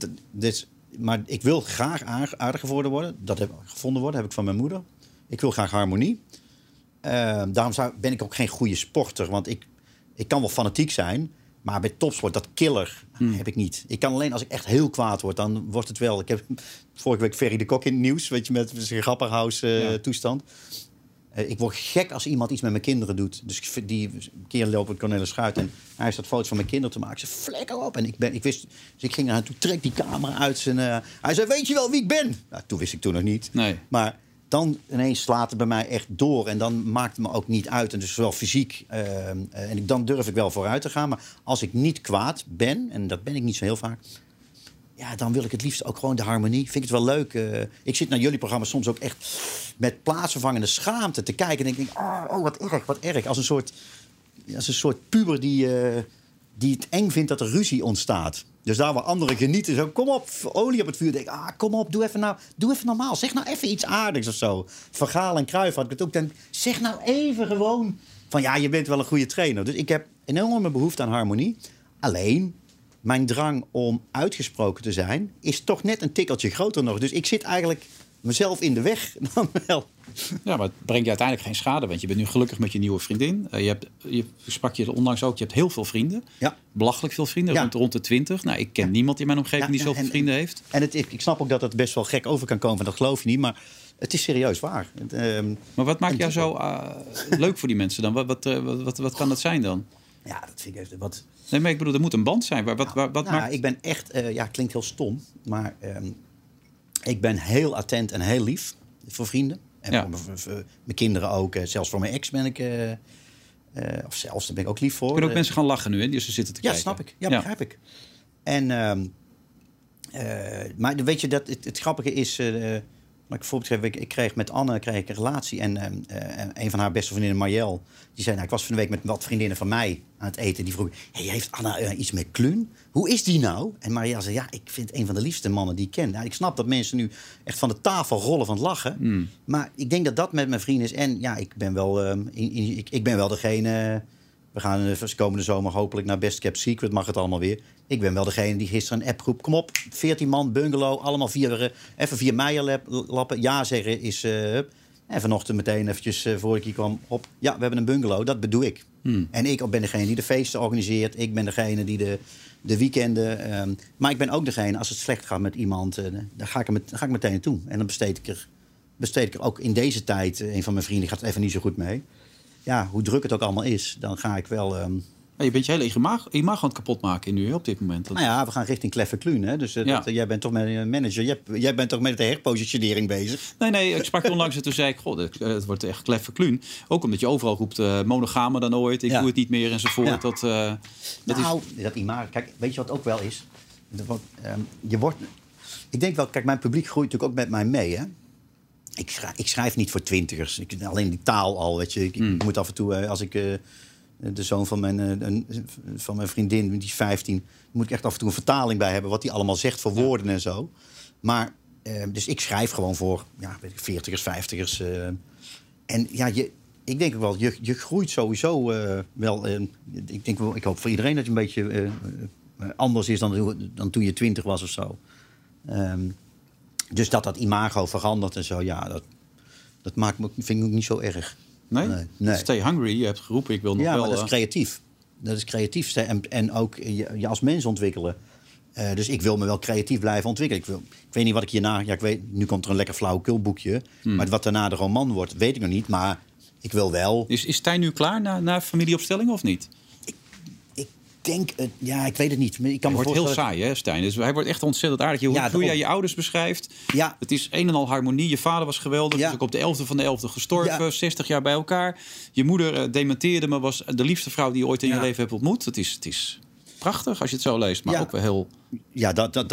Maar ik wil graag aardig gevonden worden. Heb ik van mijn moeder. Ik wil graag harmonie. Daarom ben ik ook geen goede sporter. Want ik kan wel fanatiek zijn... Maar bij topsport, dat killer, heb ik niet. Ik kan alleen als ik echt heel kwaad word, dan wordt het wel... Ik heb vorige week Ferry de Kok in het nieuws, weet je, met zijn grapperhaus toestand. Ik word gek als iemand iets met mijn kinderen doet. Dus die keer lopen met Cornelis Schuit en hij staat foto's van mijn kinderen te maken. Ik zei, flikker op. En ik wist, dus ik ging naar hem toe, trek die camera uit zijn... hij zei, weet je wel wie ik ben? Nou, toen wist ik nog niet. Nee. Maar... dan ineens slaat het bij mij echt door. En dan maakt het me ook niet uit. En dus zowel fysiek. En dan durf ik wel vooruit te gaan. Maar als ik niet kwaad ben, en dat ben ik niet zo heel vaak... ja, dan wil ik het liefst ook gewoon de harmonie. Vind ik het wel leuk. Ik zit naar jullie programma soms ook echt met plaatsvervangende schaamte te kijken. En ik denk, oh wat erg. Als een soort puber die het eng vindt dat er ruzie ontstaat. Dus daar waar anderen genieten, zo kom op, olie op het vuur. Denk, kom op, doe even normaal. Zeg nou even iets aardigs of zo. Van Gaal en Cruijff had ik het ook. Dan zeg nou even gewoon van je bent wel een goede trainer. Dus ik heb een enorme behoefte aan harmonie. Alleen, mijn drang om uitgesproken te zijn is toch net een tikkeltje groter nog. Dus ik zit eigenlijk mezelf in de weg dan wel. Ja, maar het brengt je uiteindelijk geen schade. Want je bent nu gelukkig met je nieuwe vriendin. Je sprak je onlangs ook, je hebt heel veel vrienden. Ja. Belachelijk veel vrienden, Ja. rond de 20. Nou, ik ken niemand in mijn omgeving die zoveel vrienden heeft. En ik snap ook dat het best wel gek over kan komen. Dat geloof je niet, maar het is serieus waar. Maar wat maakt jou zo leuk voor die mensen dan? Wat kan dat zijn dan? Ja, dat vind ik even wat... Nee, maar ik bedoel, er moet een band zijn. Wat maakt... Ik ben echt... klinkt heel stom, maar ik ben heel attent en heel lief voor vrienden. En voor mijn kinderen ook. Zelfs voor mijn ex ben ik... of zelfs, daar ben ik ook lief voor. Kunnen ook mensen gaan lachen nu, hè? Die ze zitten te kijken. Ja, snap ik. Ja, begrijp ik. En, maar weet je, het grappige is... maar ik kreeg met Anne een relatie. En een van haar beste vriendinnen, Marjel... die zei, ik was van de week met wat vriendinnen van mij aan het eten. Die vroeg, heeft Anna iets met Kluun? Hoe is die nou? En Marjel zei, ik vind een van de liefste mannen die ik ken. Nou, ik snap dat mensen nu echt van de tafel rollen van het lachen. Maar ik denk dat dat met mijn vrienden is. En ik ben wel, ik ben wel degene... We gaan komende zomer hopelijk naar Best Kept Secret. Mag het allemaal weer. Ik ben wel degene die gisteren een appgroep... Kom op, 14 man, bungalow, allemaal even 4 Meijerlappen. Ja zeggen is... En vanochtend meteen eventjes, voor ik hier kwam, op... Ja, we hebben een bungalow, dat bedoel ik. En ik ben degene die de feesten organiseert. Ik ben degene die de weekenden... maar ik ben ook degene, als het slecht gaat met iemand... daar ga ik meteen naartoe. En dan besteed ik er ook in deze tijd... een van mijn vrienden gaat even niet zo goed mee... Ja, hoe druk het ook allemaal is, dan ga ik wel... Je bent je hele imago aan het kapot maken nu op dit moment. Nou ja, we gaan richting Kleffe Kluun. Hè? Dus jij bent toch met een manager. Jij bent toch met de herpositionering bezig? Nee, ik sprak onlangs en toen zei ik... het wordt echt Kleffe Kluun. Ook omdat je overal roept monogamer dan ooit. Ik doe het niet meer enzovoort. Ja. Dat imago... Kijk, weet je wat ook wel is? Ik denk wel, kijk, mijn publiek groeit natuurlijk ook met mij mee, hè? Ik schrijf niet voor twintigers. Alleen die taal al, weet je. Ik moet af en toe, als ik de zoon van mijn vriendin, die is 15... moet ik echt af en toe een vertaling bij hebben... wat hij allemaal zegt voor woorden en zo. Maar, dus ik schrijf gewoon voor 40ers, 50ers. En ja, ik denk ook wel, je groeit sowieso wel... ik hoop voor iedereen dat je een beetje anders is dan toen je 20 was of zo. Dus dat imago verandert en zo, dat vind ik ook niet zo erg. Nee? Stay hungry, je hebt geroepen, ik wil nog wel... Ja, maar dat is creatief. Dat is creatief en ook je als mens ontwikkelen. Dus ik wil me wel creatief blijven ontwikkelen. Ik weet niet wat ik hierna... nu komt er een lekker flauwekulboekje. Maar wat daarna de roman wordt, weet ik nog niet. Maar ik wil wel... Is Stijn nu klaar na familieopstelling of niet? Ik weet het niet. Hij wordt heel saai, hè, Stijn? Dus hij wordt echt ontzettend aardig. Hoe jij je ouders beschrijft. Ja. Het is een en al harmonie. Je vader was geweldig. Dus ook op de 11e van de 11e gestorven. Ja. 60 jaar bij elkaar. Je moeder dementeerde me. Was de liefste vrouw die je ooit in je leven hebt ontmoet. Het is prachtig als je het zo leest. Maar ook wel heel... Ja,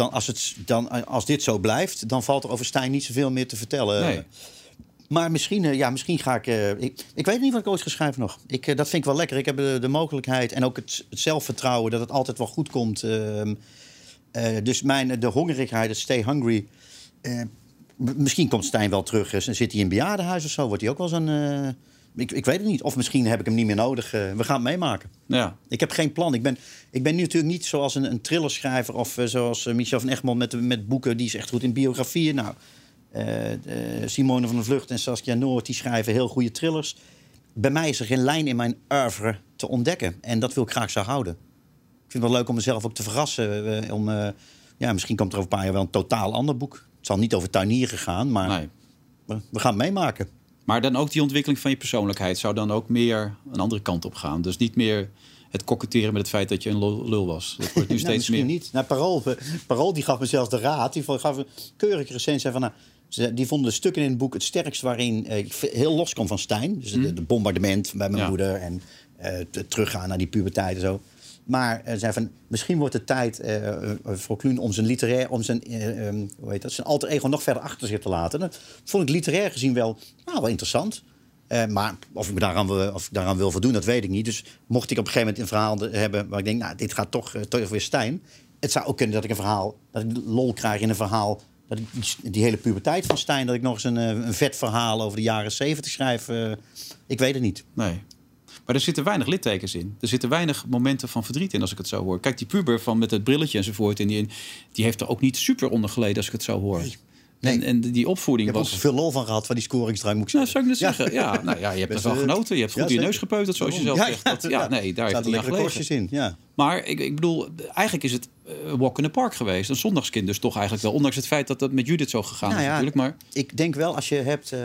als dit zo blijft... dan valt er over Stijn niet zoveel meer te vertellen. Nee. Maar misschien ga ik... Ik weet niet wat ik ooit ga schrijven nog. Dat vind ik wel lekker. Ik heb de mogelijkheid en ook het zelfvertrouwen... dat het altijd wel goed komt. Dus de hongerigheid, het stay hungry... misschien komt Stijn wel terug en zit hij in een bejaardenhuis of zo. Wordt hij ook wel zo'n... Ik weet het niet. Of misschien heb ik hem niet meer nodig. We gaan het meemaken. Ja. Ik heb geen plan. Ik ben nu natuurlijk niet zoals een thrillerschrijver... of zoals Michel van Egmond met boeken. Die is echt goed in biografieën. Nou... Simone van der Vlucht en Saskia Noord... die schrijven heel goede thrillers. Bij mij is er geen lijn in mijn oeuvre te ontdekken. En dat wil ik graag zo houden. Ik vind het wel leuk om mezelf ook te verrassen. Misschien komt er over een paar jaar wel een totaal ander boek. Het zal niet over tuinieren gaan, maar we gaan het meemaken. Maar dan ook die ontwikkeling van je persoonlijkheid... zou dan ook meer een andere kant op gaan. Dus niet meer... het koketteren met het feit dat je een lul was. Dat wordt nu steeds meer... niet. Parool die gaf me zelfs de raad. Die gaf een keurige recensie van... die vonden de stukken in het boek het sterkst... waarin ik heel los kom van Stijn. Dus de bombardement bij mijn moeder... en teruggaan naar die puberteit en zo. Maar zei van... misschien wordt het tijd voor Kluun om zijn literair... om zijn alter ego nog verder achter zich te laten. Dat vond ik literair gezien wel interessant... maar of ik daaraan wil voldoen, dat weet ik niet. Dus mocht ik op een gegeven moment een verhaal hebben... waar ik denk, dit gaat toch weer Stijn. Het zou ook kunnen dat ik dat ik lol krijg in een verhaal... dat ik die hele puberteit van Stijn... dat ik nog eens een vet verhaal over de jaren 70 schrijf. Ik weet het niet. Nee. Maar er zitten weinig littekens in. Er zitten weinig momenten van verdriet in, als ik het zo hoor. Kijk, die puber met het brilletje enzovoort... die heeft er ook niet super onder geleden, als ik het zo hoor. Nee. En die opvoeding Ik heb was... ook veel lol van gehad, van die scoringsdrang, moet ik Nou, zeggen. zou ik net zeggen. Ja, nou ja, je hebt ervan genoten. Je hebt goed in je zeker. neus gepeuterd, zoals je zelf zegt. Nee, daar heeft het niet aan lekkere gelegen. korstjes in, ja. Maar ik bedoel, eigenlijk is het walk in the park geweest. Een zondagskind dus toch eigenlijk wel. Ondanks het feit dat dat met Judith zo gegaan is natuurlijk. Maar... Ik denk wel, als je hebt...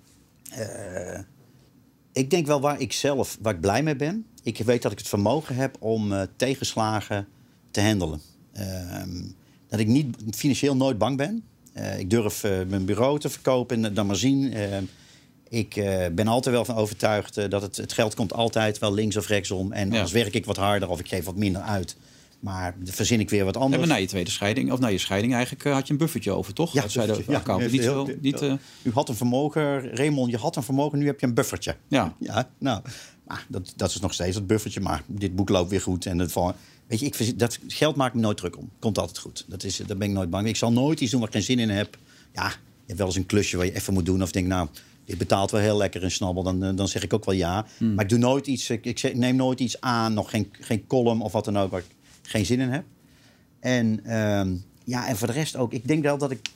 ik denk wel waar ik blij mee ben. Ik weet dat ik het vermogen heb om tegenslagen te handelen. Dat ik financieel nooit bang ben. Ik durf mijn bureau te verkopen en dan maar zien. Ik ben altijd wel van overtuigd dat het geld komt altijd wel links of rechtsom. En anders werk ik wat harder of ik geef wat minder uit. Maar dan verzin ik weer wat anders. En na je tweede scheiding, of na je scheiding eigenlijk, had je een buffertje over, toch? Ja, zei de accountant. U had een vermogen, Raymond, je had een vermogen, nu heb je een buffertje. Ja. Ja, nou, dat is nog steeds het buffertje, maar dit boek loopt weer goed. En weet je, dat geld maakt me nooit druk om. Komt altijd goed. Daar ben ik nooit bang. Ik zal nooit iets doen waar ik geen zin in heb. Ja, je hebt wel eens een klusje waar je even moet doen. Of denk, nou, dit betaalt wel heel lekker een snabbel. Dan zeg ik ook wel ja. Maar ik doe nooit iets. Ik neem nooit iets aan. Nog geen column of wat dan ook waar ik geen zin in heb. En en voor de rest ook. Ik denk wel dat ik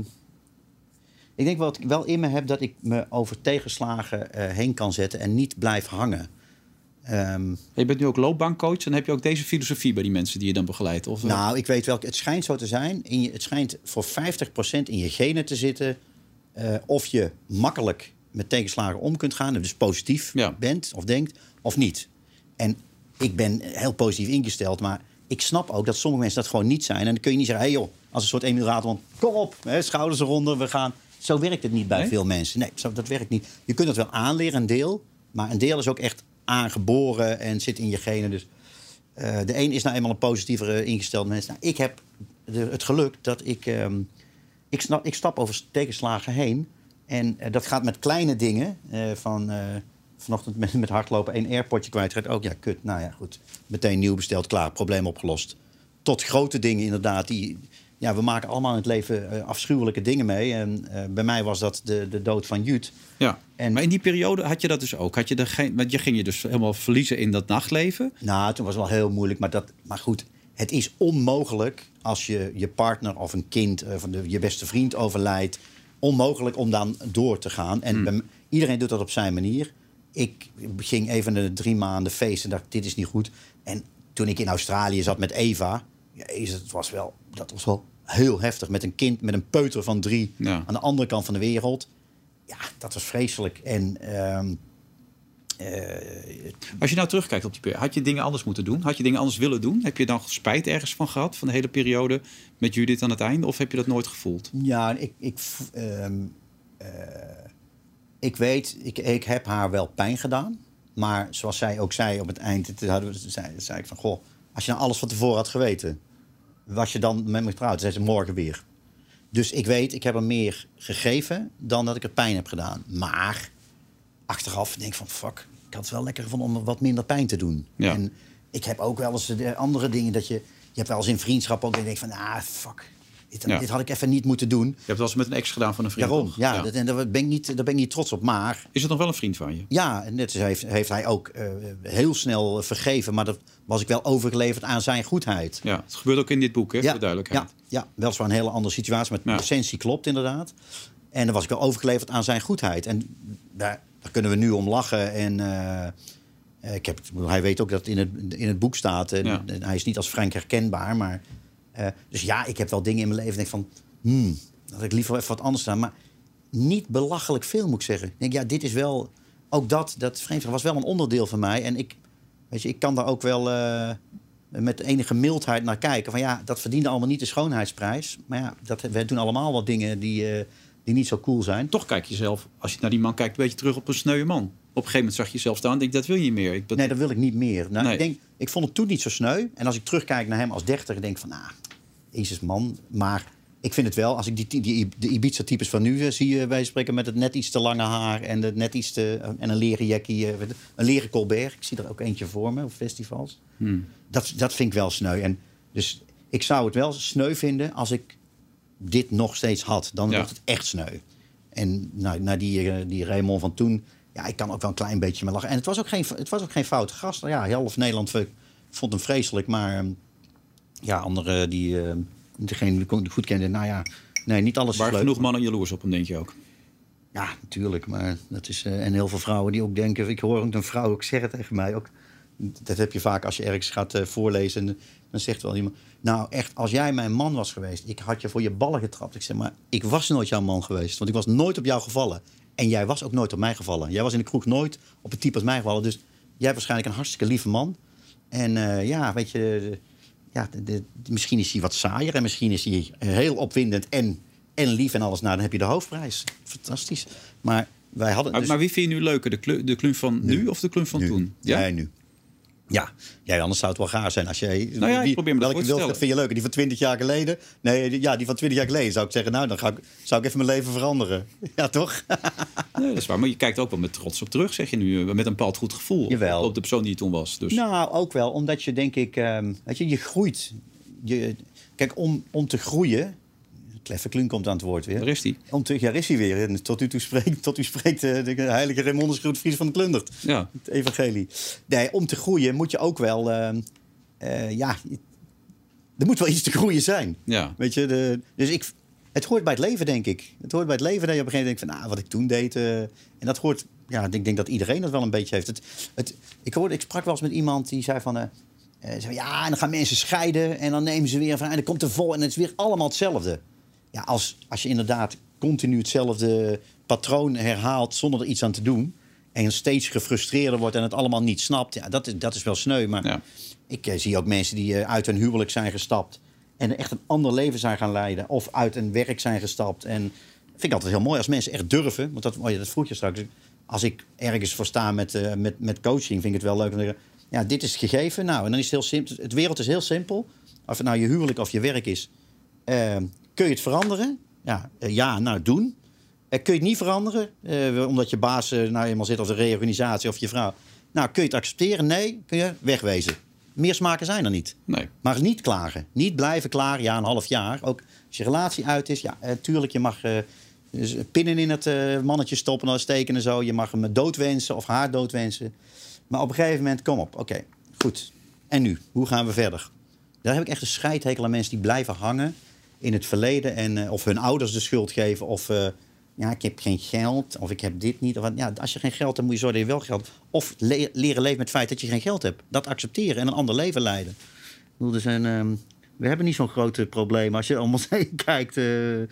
wat ik wel in me heb dat ik me over tegenslagen heen kan zetten en niet blijf hangen. Je bent nu ook loopbaancoach en heb je ook deze filosofie bij die mensen die je dan begeleidt? Of, Nou, ik weet wel, het schijnt zo te zijn. Het schijnt voor 50% in je genen te zitten. Of je makkelijk met tegenslagen om kunt gaan. En dus positief bent of denkt, of niet. En ik ben heel positief ingesteld, maar ik snap ook dat sommige mensen dat gewoon niet zijn. En dan kun je niet zeggen, hey joh, als een soort Emiel Ratelband, kom op, schouders eronder, we gaan. Zo werkt het niet bij veel mensen. Nee, dat werkt niet. Je kunt het wel aanleren, een deel. Maar een deel is ook echt aangeboren en zit in je genen. Dus de een is nou eenmaal een positiever ingesteld mens. Nou, ik heb het geluk dat ik stap over tegenslagen heen. En dat gaat met kleine dingen. Vanochtend met hardlopen 1 airpodje kwijt. Ook ja, kut. Nou ja, goed. Meteen nieuw besteld, klaar. Probleem opgelost. Tot grote dingen inderdaad. We maken allemaal in het leven afschuwelijke dingen mee. En bij mij was dat de dood van Jut. Ja, maar in die periode had je dat dus ook? Want je ging je dus helemaal verliezen in dat nachtleven? Nou, toen was het wel heel moeilijk. Maar goed, het is onmogelijk als je partner of een kind... je beste vriend overlijdt. Onmogelijk om dan door te gaan. En iedereen doet dat op zijn manier. Ik ging even de 3 maanden feesten en dacht, dit is niet goed. En toen ik in Australië zat met Eva... dat was wel heel heftig. Met een kind, met een peuter van 3 aan de andere kant van de wereld. Ja, dat was vreselijk. En als je nou terugkijkt op die periode, had je dingen anders moeten doen? Had je dingen anders willen doen? Heb je dan spijt ergens van gehad, van de hele periode met Judith aan het einde? Of heb je dat nooit gevoeld? Ja, ik weet, ik heb haar wel pijn gedaan. Maar zoals zij ook zei op het eind, zei ik van, goh, als je nou alles van tevoren had geweten, was je dan met me getrouwd? Zei ze, morgen weer. Dus ik weet, ik heb er meer gegeven dan dat ik er pijn heb gedaan. Maar achteraf denk ik van, fuck, ik had het wel lekker gevonden om wat minder pijn te doen. Ja. En ik heb ook wel eens de andere dingen dat je hebt wel eens in vriendschap ook, dat je denkt van, fuck. Dit had ik even niet moeten doen. Je hebt het wel eens met een ex gedaan van een vriend. Daarom, ja. Daar ben ik niet trots op. Maar is het nog wel een vriend van je? Ja, net heeft hij ook heel snel vergeven. Maar dat was ik wel overgeleverd aan zijn goedheid. Ja, het gebeurt ook in dit boek, hè, voor de duidelijkheid. Ja, weliswaar een hele andere situatie. Maar de essentie klopt inderdaad. En dan was ik wel overgeleverd aan zijn goedheid. En daar kunnen we nu om lachen. En hij weet ook dat het in het boek staat. En hij is niet als Frank herkenbaar, maar... dus ja, ik heb wel dingen in mijn leven. Denk van, dat had ik liever even wat anders gedaan. Maar niet belachelijk veel, moet ik zeggen. Ik denk, ja, dit is wel... Ook dat vreemdgaan was wel een onderdeel van mij. En ik kan daar ook wel met enige mildheid naar kijken. Van ja, dat verdiende allemaal niet de schoonheidsprijs. Maar ja, we doen allemaal wat dingen die niet zo cool zijn. Toch kijk je zelf, als je naar die man kijkt, een beetje terug op een sneuwe man. Op een gegeven moment zag je jezelf staan en denk, dat wil je niet meer. Nee, dat wil ik niet meer. Nou, nee. Ik vond het toen niet zo sneu. En als ik terugkijk naar hem als 30, denk ik van, Jezus man. Maar ik vind het wel, als ik de Ibiza-types van nu zie, wij spreken met het net iets te lange haar en het net iets te... en een leren jackie, een leren Colbert. Ik zie er ook eentje voor me op festivals. Dat vind ik wel sneu. En dus ik zou het wel sneu vinden als ik dit nog steeds had. Dan wordt het echt sneu. En naar die Raymond van toen... Ja, ik kan ook wel een klein beetje mee lachen. En het was ook geen foute gast. Ja, half Nederland vond hem vreselijk. Maar anderen degene die ik goed kende... Nou ja, Nee, niet alles is Waar leuk. genoeg mannen jaloers op hem, denk je ook? Ja, natuurlijk. Maar dat is, en heel veel vrouwen die ook denken... Ik hoor ook een vrouw ook zeggen tegen mij... Ook, dat heb je vaak als je ergens gaat voorlezen... En dan zegt wel iemand... Nou, echt, als jij mijn man was geweest... Ik had je voor je ballen getrapt. Ik zeg, maar ik was nooit jouw man geweest. Want ik was nooit op jou gevallen. En jij was ook nooit op mij gevallen. Jij was in de kroeg nooit op een type als mij gevallen. Dus jij hebt waarschijnlijk een hartstikke lieve man. En ja, weet je... Ja, misschien is hij wat saaier... En misschien is hij heel opwindend en lief en alles. Nou, dan heb je de hoofdprijs. Fantastisch. Maar wij hadden... Dus... Maar wie vind je nu leuker? De Klum van nu of de Klum van toen? Ja? Nee, nu. Ja, anders zou het wel gaar zijn als jij... Nou ja, ik probeer me dat voor te stellen. Welke vind je leuker? Die van 20 jaar geleden? Nee, ja, die van 20 jaar geleden zou ik zeggen... Nou, dan zou ik even mijn leven veranderen. Ja, toch? Nee, dat is waar. Maar je kijkt ook wel met trots op terug, zeg je nu. Met een bepaald goed gevoel op de persoon die je toen was. Dus. Nou, ook wel. Omdat je, denk ik... weet je groeit. Kijk, om te groeien... Kleffe Klun komt aan het woord weer. Daar is hij. Daar is hij weer. En tot u spreekt de heilige Raymondus Groot-Vries van de Klundert. Ja. Het evangelie. Nee, om te groeien moet je ook wel... ja, er moet wel iets te groeien zijn. Ja. Weet je, het hoort bij het leven, denk ik. Het hoort bij het leven dat je op een gegeven moment denkt van... Nou, wat ik toen deed... en dat hoort... Ja, ik denk dat iedereen dat wel een beetje heeft. Ik sprak wel eens met iemand die zei van... ja, en dan gaan mensen scheiden... en dan nemen ze weer van... en dan komt er vol... en het is weer allemaal hetzelfde. Ja, als je inderdaad continu hetzelfde patroon herhaalt... zonder er iets aan te doen... en steeds gefrustreerder wordt en het allemaal niet snapt... Ja, dat is wel sneu. Maar ja. Ik zie ook mensen die uit hun huwelijk zijn gestapt... en echt een ander leven zijn gaan leiden... of uit een werk zijn gestapt. En dat vind ik altijd heel mooi als mensen echt durven... want dat vroeg je straks. Als ik ergens voor sta met coaching... vind ik het wel leuk om te zeggen... ja, dit is het gegeven. Nou, en dan is het heel simpel. Het wereld is heel simpel. Of het nou je huwelijk of je werk is... kun je het veranderen? Ja, nou, doen. Kun je het niet veranderen? Omdat je baas nou eenmaal zit of de reorganisatie of je vrouw. Nou, kun je het accepteren? Nee, kun je wegwezen. Meer smaken zijn er niet. Nee. Maar niet klagen. Niet blijven klagen, ja, een half jaar. Ook als je relatie uit is, ja, tuurlijk, je mag pinnen in het mannetje stoppen en steken en zo. Je mag hem doodwensen of haar doodwensen. Maar op een gegeven moment, kom op, oké, goed. En nu? Hoe gaan we verder? Daar heb ik echt een scheidhekel aan mensen die blijven hangen... in het verleden en of hun ouders de schuld geven... of ja, ik heb geen geld, of ik heb dit niet. Of, ja, als je geen geld hebt, moet je zorgen dat je wel geld hebt. Of leren leven met het feit dat je geen geld hebt. Dat accepteren en een ander leven leiden. Dus we hebben niet zo'n groot probleem. Als je om ons heen kijkt... er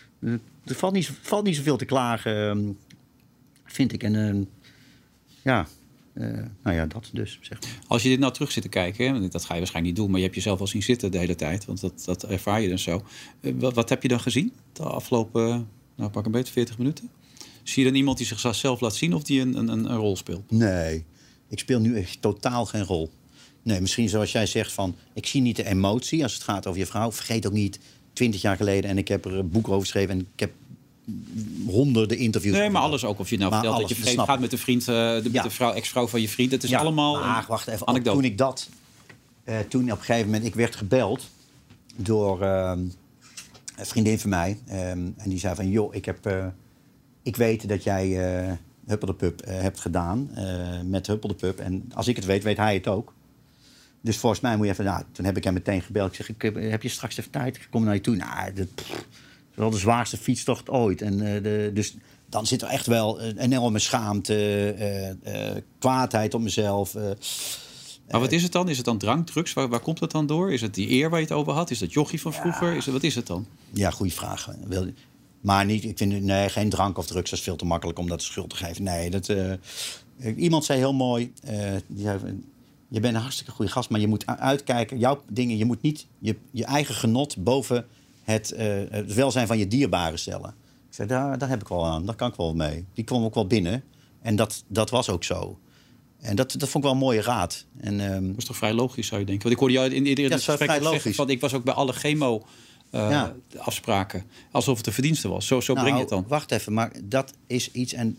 valt niet zoveel te klagen, vind ik. En ja... nou ja, dat dus, zeg maar. Als je dit nou terug zit te kijken, hè, dat ga je waarschijnlijk niet doen... maar je hebt jezelf al zien zitten de hele tijd, want dat ervaar je dan zo. Wat heb je dan gezien de afgelopen, nou pak een beetje 40 minuten? Zie je dan iemand die zichzelf laat zien of die een rol speelt? Nee, ik speel nu echt totaal geen rol. Nee, misschien zoals jij zegt van... ik zie niet de emotie als het gaat over je vrouw. Vergeet ook niet, 20 jaar geleden... en ik heb er een boek over geschreven en ik heb... honderden interviews. Nee, maar alles ook. Of je nou vertelt dat je vreemd gaat met de vriend, de ex-vrouw van je vriend. Het is allemaal wacht even. Anekdote. Toen op een gegeven moment, ik werd gebeld door een vriendin van mij. En die zei van, joh, ik weet dat jij Huppel de Pup hebt gedaan met Huppel de Pup. En als ik het weet hij het ook. Dus volgens mij moet je even... Nou, toen heb ik hem meteen gebeld. Ik zeg, heb je straks even tijd? Ik kom naar je toe. Nou, dat is wel de zwaarste fietstocht ooit. En, dus dan zit er echt wel een enorme schaamte, kwaadheid op mezelf. Maar wat is het dan? Is het dan drank, drugs? Waar komt het dan door? Is het die eer waar je het over had? Is dat jochie van vroeger? Wat is het dan? Ja, goede vraag. Maar niet, ik vind geen drank of drugs. Dat is veel te makkelijk om dat de schuld te geven. Nee, iemand zei heel mooi... die zei, je bent een hartstikke goede gast, maar je moet uitkijken. Jouw dingen, je moet niet je eigen genot boven... Het welzijn van je dierbaren stellen. Ik zei, daar heb ik wel aan. Daar kan ik wel mee. Die kwam ook wel binnen. En dat was ook zo. En dat vond ik wel een mooie raad. En, dat is toch vrij logisch, zou je denken? Want ik hoorde jou in ieder gesprek zeggen... Van, ik was ook bij alle chemo afspraken. Alsof het een verdienste was. Zo breng je het dan. Wacht even, maar dat is iets... En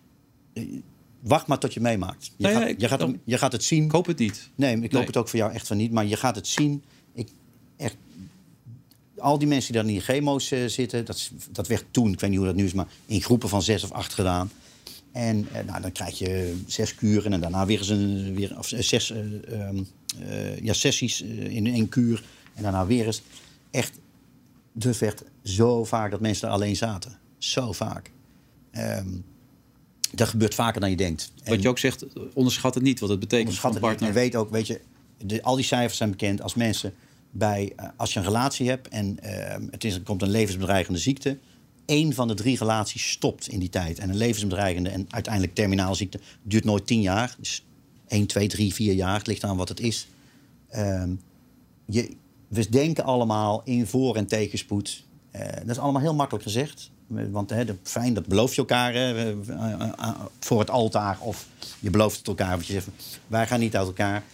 wacht maar tot je meemaakt. Je gaat het zien. Ik hoop het niet. Nee, ik hoop het ook voor jou echt van niet. Maar je gaat het zien. Al die mensen die dan in die chemo's zitten... Dat werd toen, ik weet niet hoe dat nu is... maar in groepen van 6 of 8 gedaan. En dan krijg je 6 kuren... en daarna weer eens 6 sessies in 1 kuur. En daarna weer eens... Echt Er werd zo vaak dat mensen er alleen zaten. Zo vaak. Dat gebeurt vaker dan je denkt. Wat je ook zegt, onderschat het niet wat het betekent voor een partner. En weet ook, weet je, al die cijfers zijn bekend als mensen als je een relatie hebt en er komt een levensbedreigende ziekte. 1 van de 3 relaties stopt in die tijd. En een levensbedreigende en uiteindelijk terminale ziekte duurt nooit 10 jaar. Dus 1, 2, 3, 4 jaar. Het ligt aan wat het is. We denken allemaal in voor- en tegenspoed. Dat is allemaal heel makkelijk gezegd. Want fijn, dat beloof je elkaar voor het altaar. Of je belooft het elkaar. Want je zegt, wij gaan niet uit elkaar.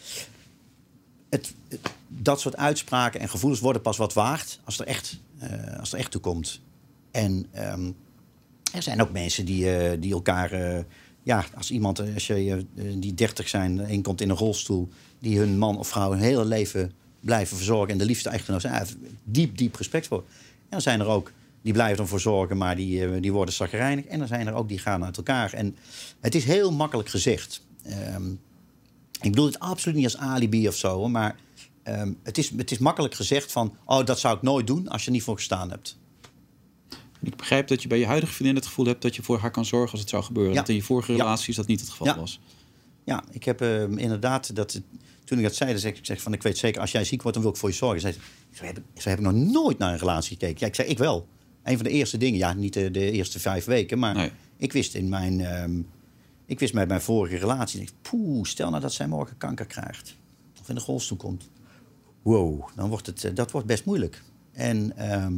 Dat soort uitspraken en gevoelens worden pas wat waard als er echt toe komt. En er zijn ook mensen die elkaar... als je die 30 zijn, een komt in een rolstoel... die hun man of vrouw hun hele leven blijven verzorgen... en de liefste echtgenoot zijn, diep respect voor. En dan zijn er ook die blijven ervoor zorgen, maar die worden chagrijnig. En dan zijn er ook die gaan uit elkaar. En het is heel makkelijk gezegd. Ik bedoel het absoluut niet als alibi of zo, maar het is makkelijk gezegd van... dat zou ik nooit doen als je er niet voor gestaan hebt. Ik begrijp dat je bij je huidige vriendin het gevoel hebt... dat je voor haar kan zorgen als het zou gebeuren. Ja. Dat in je vorige relaties dat niet het geval was. Ja, ik heb inderdaad... Toen ik dat zei, zei ik van... ik weet zeker, als jij ziek wordt, dan wil ik voor je zorgen. Zo heb ik nog nooit naar een relatie gekeken. Ja, ik zei, ik wel. Een van de eerste dingen, ja, niet de eerste 5 weken... maar nee. Ik wist met mijn vorige relatie... stel nou dat zij morgen kanker krijgt. Of in de rolstoel komt. Wow, dan wordt dat wordt best moeilijk. En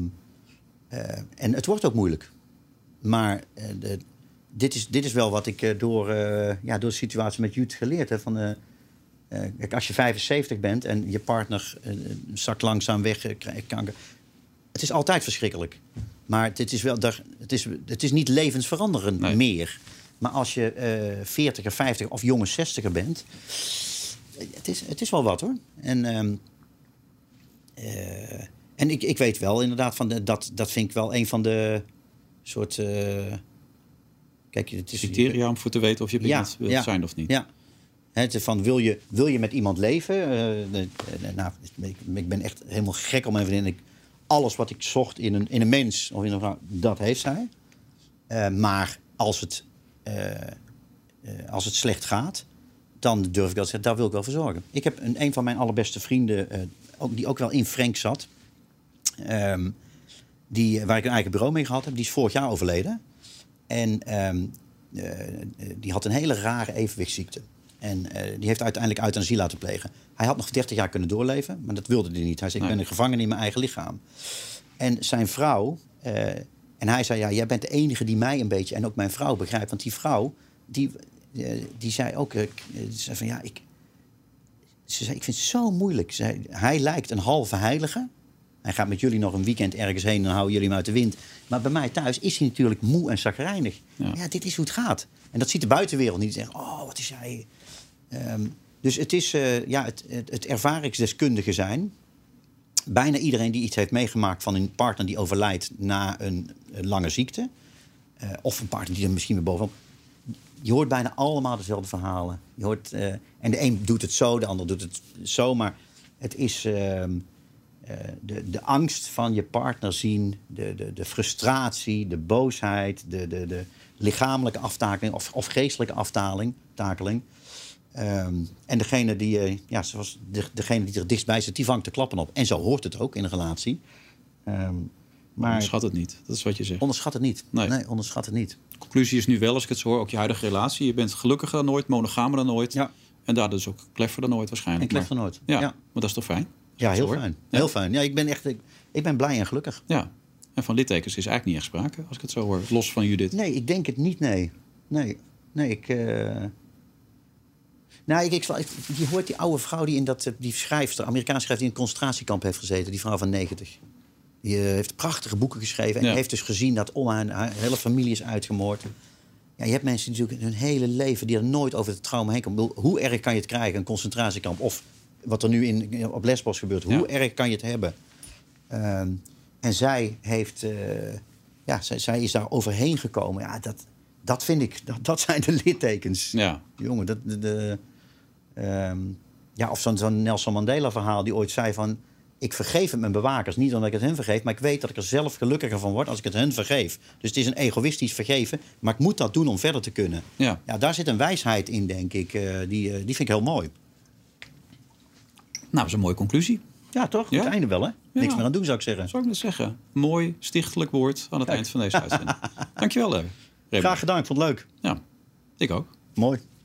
het wordt ook moeilijk. Maar dit is wel wat ik door de situatie met Jut geleerd heb. Kijk, als je 75 bent en je partner zakt langzaam weg, krijgt kanker. Het is altijd verschrikkelijk. Maar het is niet levensveranderend meer. Maar als je 40er, 50 of jonge 60er bent... Het is wel wat, hoor. En ik weet wel inderdaad, dat vind ik wel een van de soort... kijk, het is criteria om voor te weten of je iemand wilt zijn of niet. Ja. Van, wil je met iemand leven? Ik ben echt helemaal gek om mijn vriendin. Alles wat ik zocht in een mens of in een vrouw, dat heeft zij. Maar als het slecht gaat, dan durf ik wel te zeggen, daar wil ik wel voor zorgen. Ik heb een van mijn allerbeste vrienden, die ook wel in Frank zat... waar ik een eigen bureau mee gehad heb, die is vorig jaar overleden. En die had een hele rare evenwichtsziekte. En die heeft uiteindelijk euthanasie laten plegen. Hij had nog 30 jaar kunnen doorleven, maar dat wilde hij niet. Hij zei, ik ben een gevangene in mijn eigen lichaam. En zijn vrouw... en hij zei, ja, jij bent de enige die mij een beetje... en ook mijn vrouw begrijpt. Want die vrouw, die zei ook... zei van, ja, ze zei, ik vind het zo moeilijk. Hij lijkt een halve heilige... Hij gaat met jullie nog een weekend ergens heen... en dan houden jullie hem uit de wind. Maar bij mij thuis is hij natuurlijk moe en chagrijnig. Ja, dit is hoe het gaat. En dat ziet de buitenwereld niet. Zeggen, wat is jij... Dus het is het ervaringsdeskundige zijn. Bijna iedereen die iets heeft meegemaakt van een partner die overlijdt... na een lange ziekte. Of een partner die er misschien weer bovenop... Je hoort bijna allemaal dezelfde verhalen. Je hoort, en de een doet het zo, de ander doet het zo. Maar het is... De angst van je partner zien, de frustratie, de boosheid, de lichamelijke aftakeling of geestelijke aftakeling. En degene die, degene die er dichtstbij zit, die vangt de klappen op. En zo hoort het ook in een relatie. Maar onderschat het niet, dat is wat je zegt. Onderschat het niet. Nee, onderschat het niet. De conclusie is nu wel, als ik het zo hoor, ook je huidige relatie. Je bent gelukkiger dan ooit, monogamer dan ooit. Ja. En daardoor dus ook kleffer dan ooit waarschijnlijk. En kleffer dan ooit. Ja, maar dat is toch fijn? Ja, heel fijn. Ja. Heel fijn. Ja, ik ben blij en gelukkig. Ja. En van littekens is eigenlijk niet echt sprake, als ik het zo hoor. Los van Judith. Nee, ik denk het niet, nee. Nee, je hoort die oude vrouw die schrijfster, Amerikaanse schrijfster... die in een concentratiekamp heeft gezeten, die vrouw van 90. Die heeft prachtige boeken geschreven. En heeft dus gezien dat haar hele familie is uitgemoord. Ja, je hebt mensen die natuurlijk hun hele leven... die er nooit over het trauma heen komen. Hoe erg kan je het krijgen, een concentratiekamp? Of wat er nu op Lesbos gebeurt. Hoe erg kan je het hebben? En zij heeft... zij is daar overheen gekomen. Ja, dat vind ik... Dat zijn de littekens. Ja. Jongen, of zo'n Nelson Mandela verhaal... die ooit zei van... ik vergeef het mijn bewakers. Niet omdat ik het hun vergeef, maar ik weet dat ik er zelf gelukkiger van word als ik het hun vergeef. Dus het is een egoïstisch vergeven, maar ik moet dat doen om verder te kunnen. Ja. Ja, daar zit een wijsheid in, denk ik. Die vind ik heel mooi. Nou, dat is een mooie conclusie. Ja, toch? Ja. Het einde wel, hè? Niks Ja. meer aan doen, zou ik zeggen. Zou ik net zeggen. Mooi, stichtelijk woord aan het eind van deze uitzending. Dankjewel, Raymond. Graag gedaan, ik vond het leuk. Ja, ik ook. Mooi.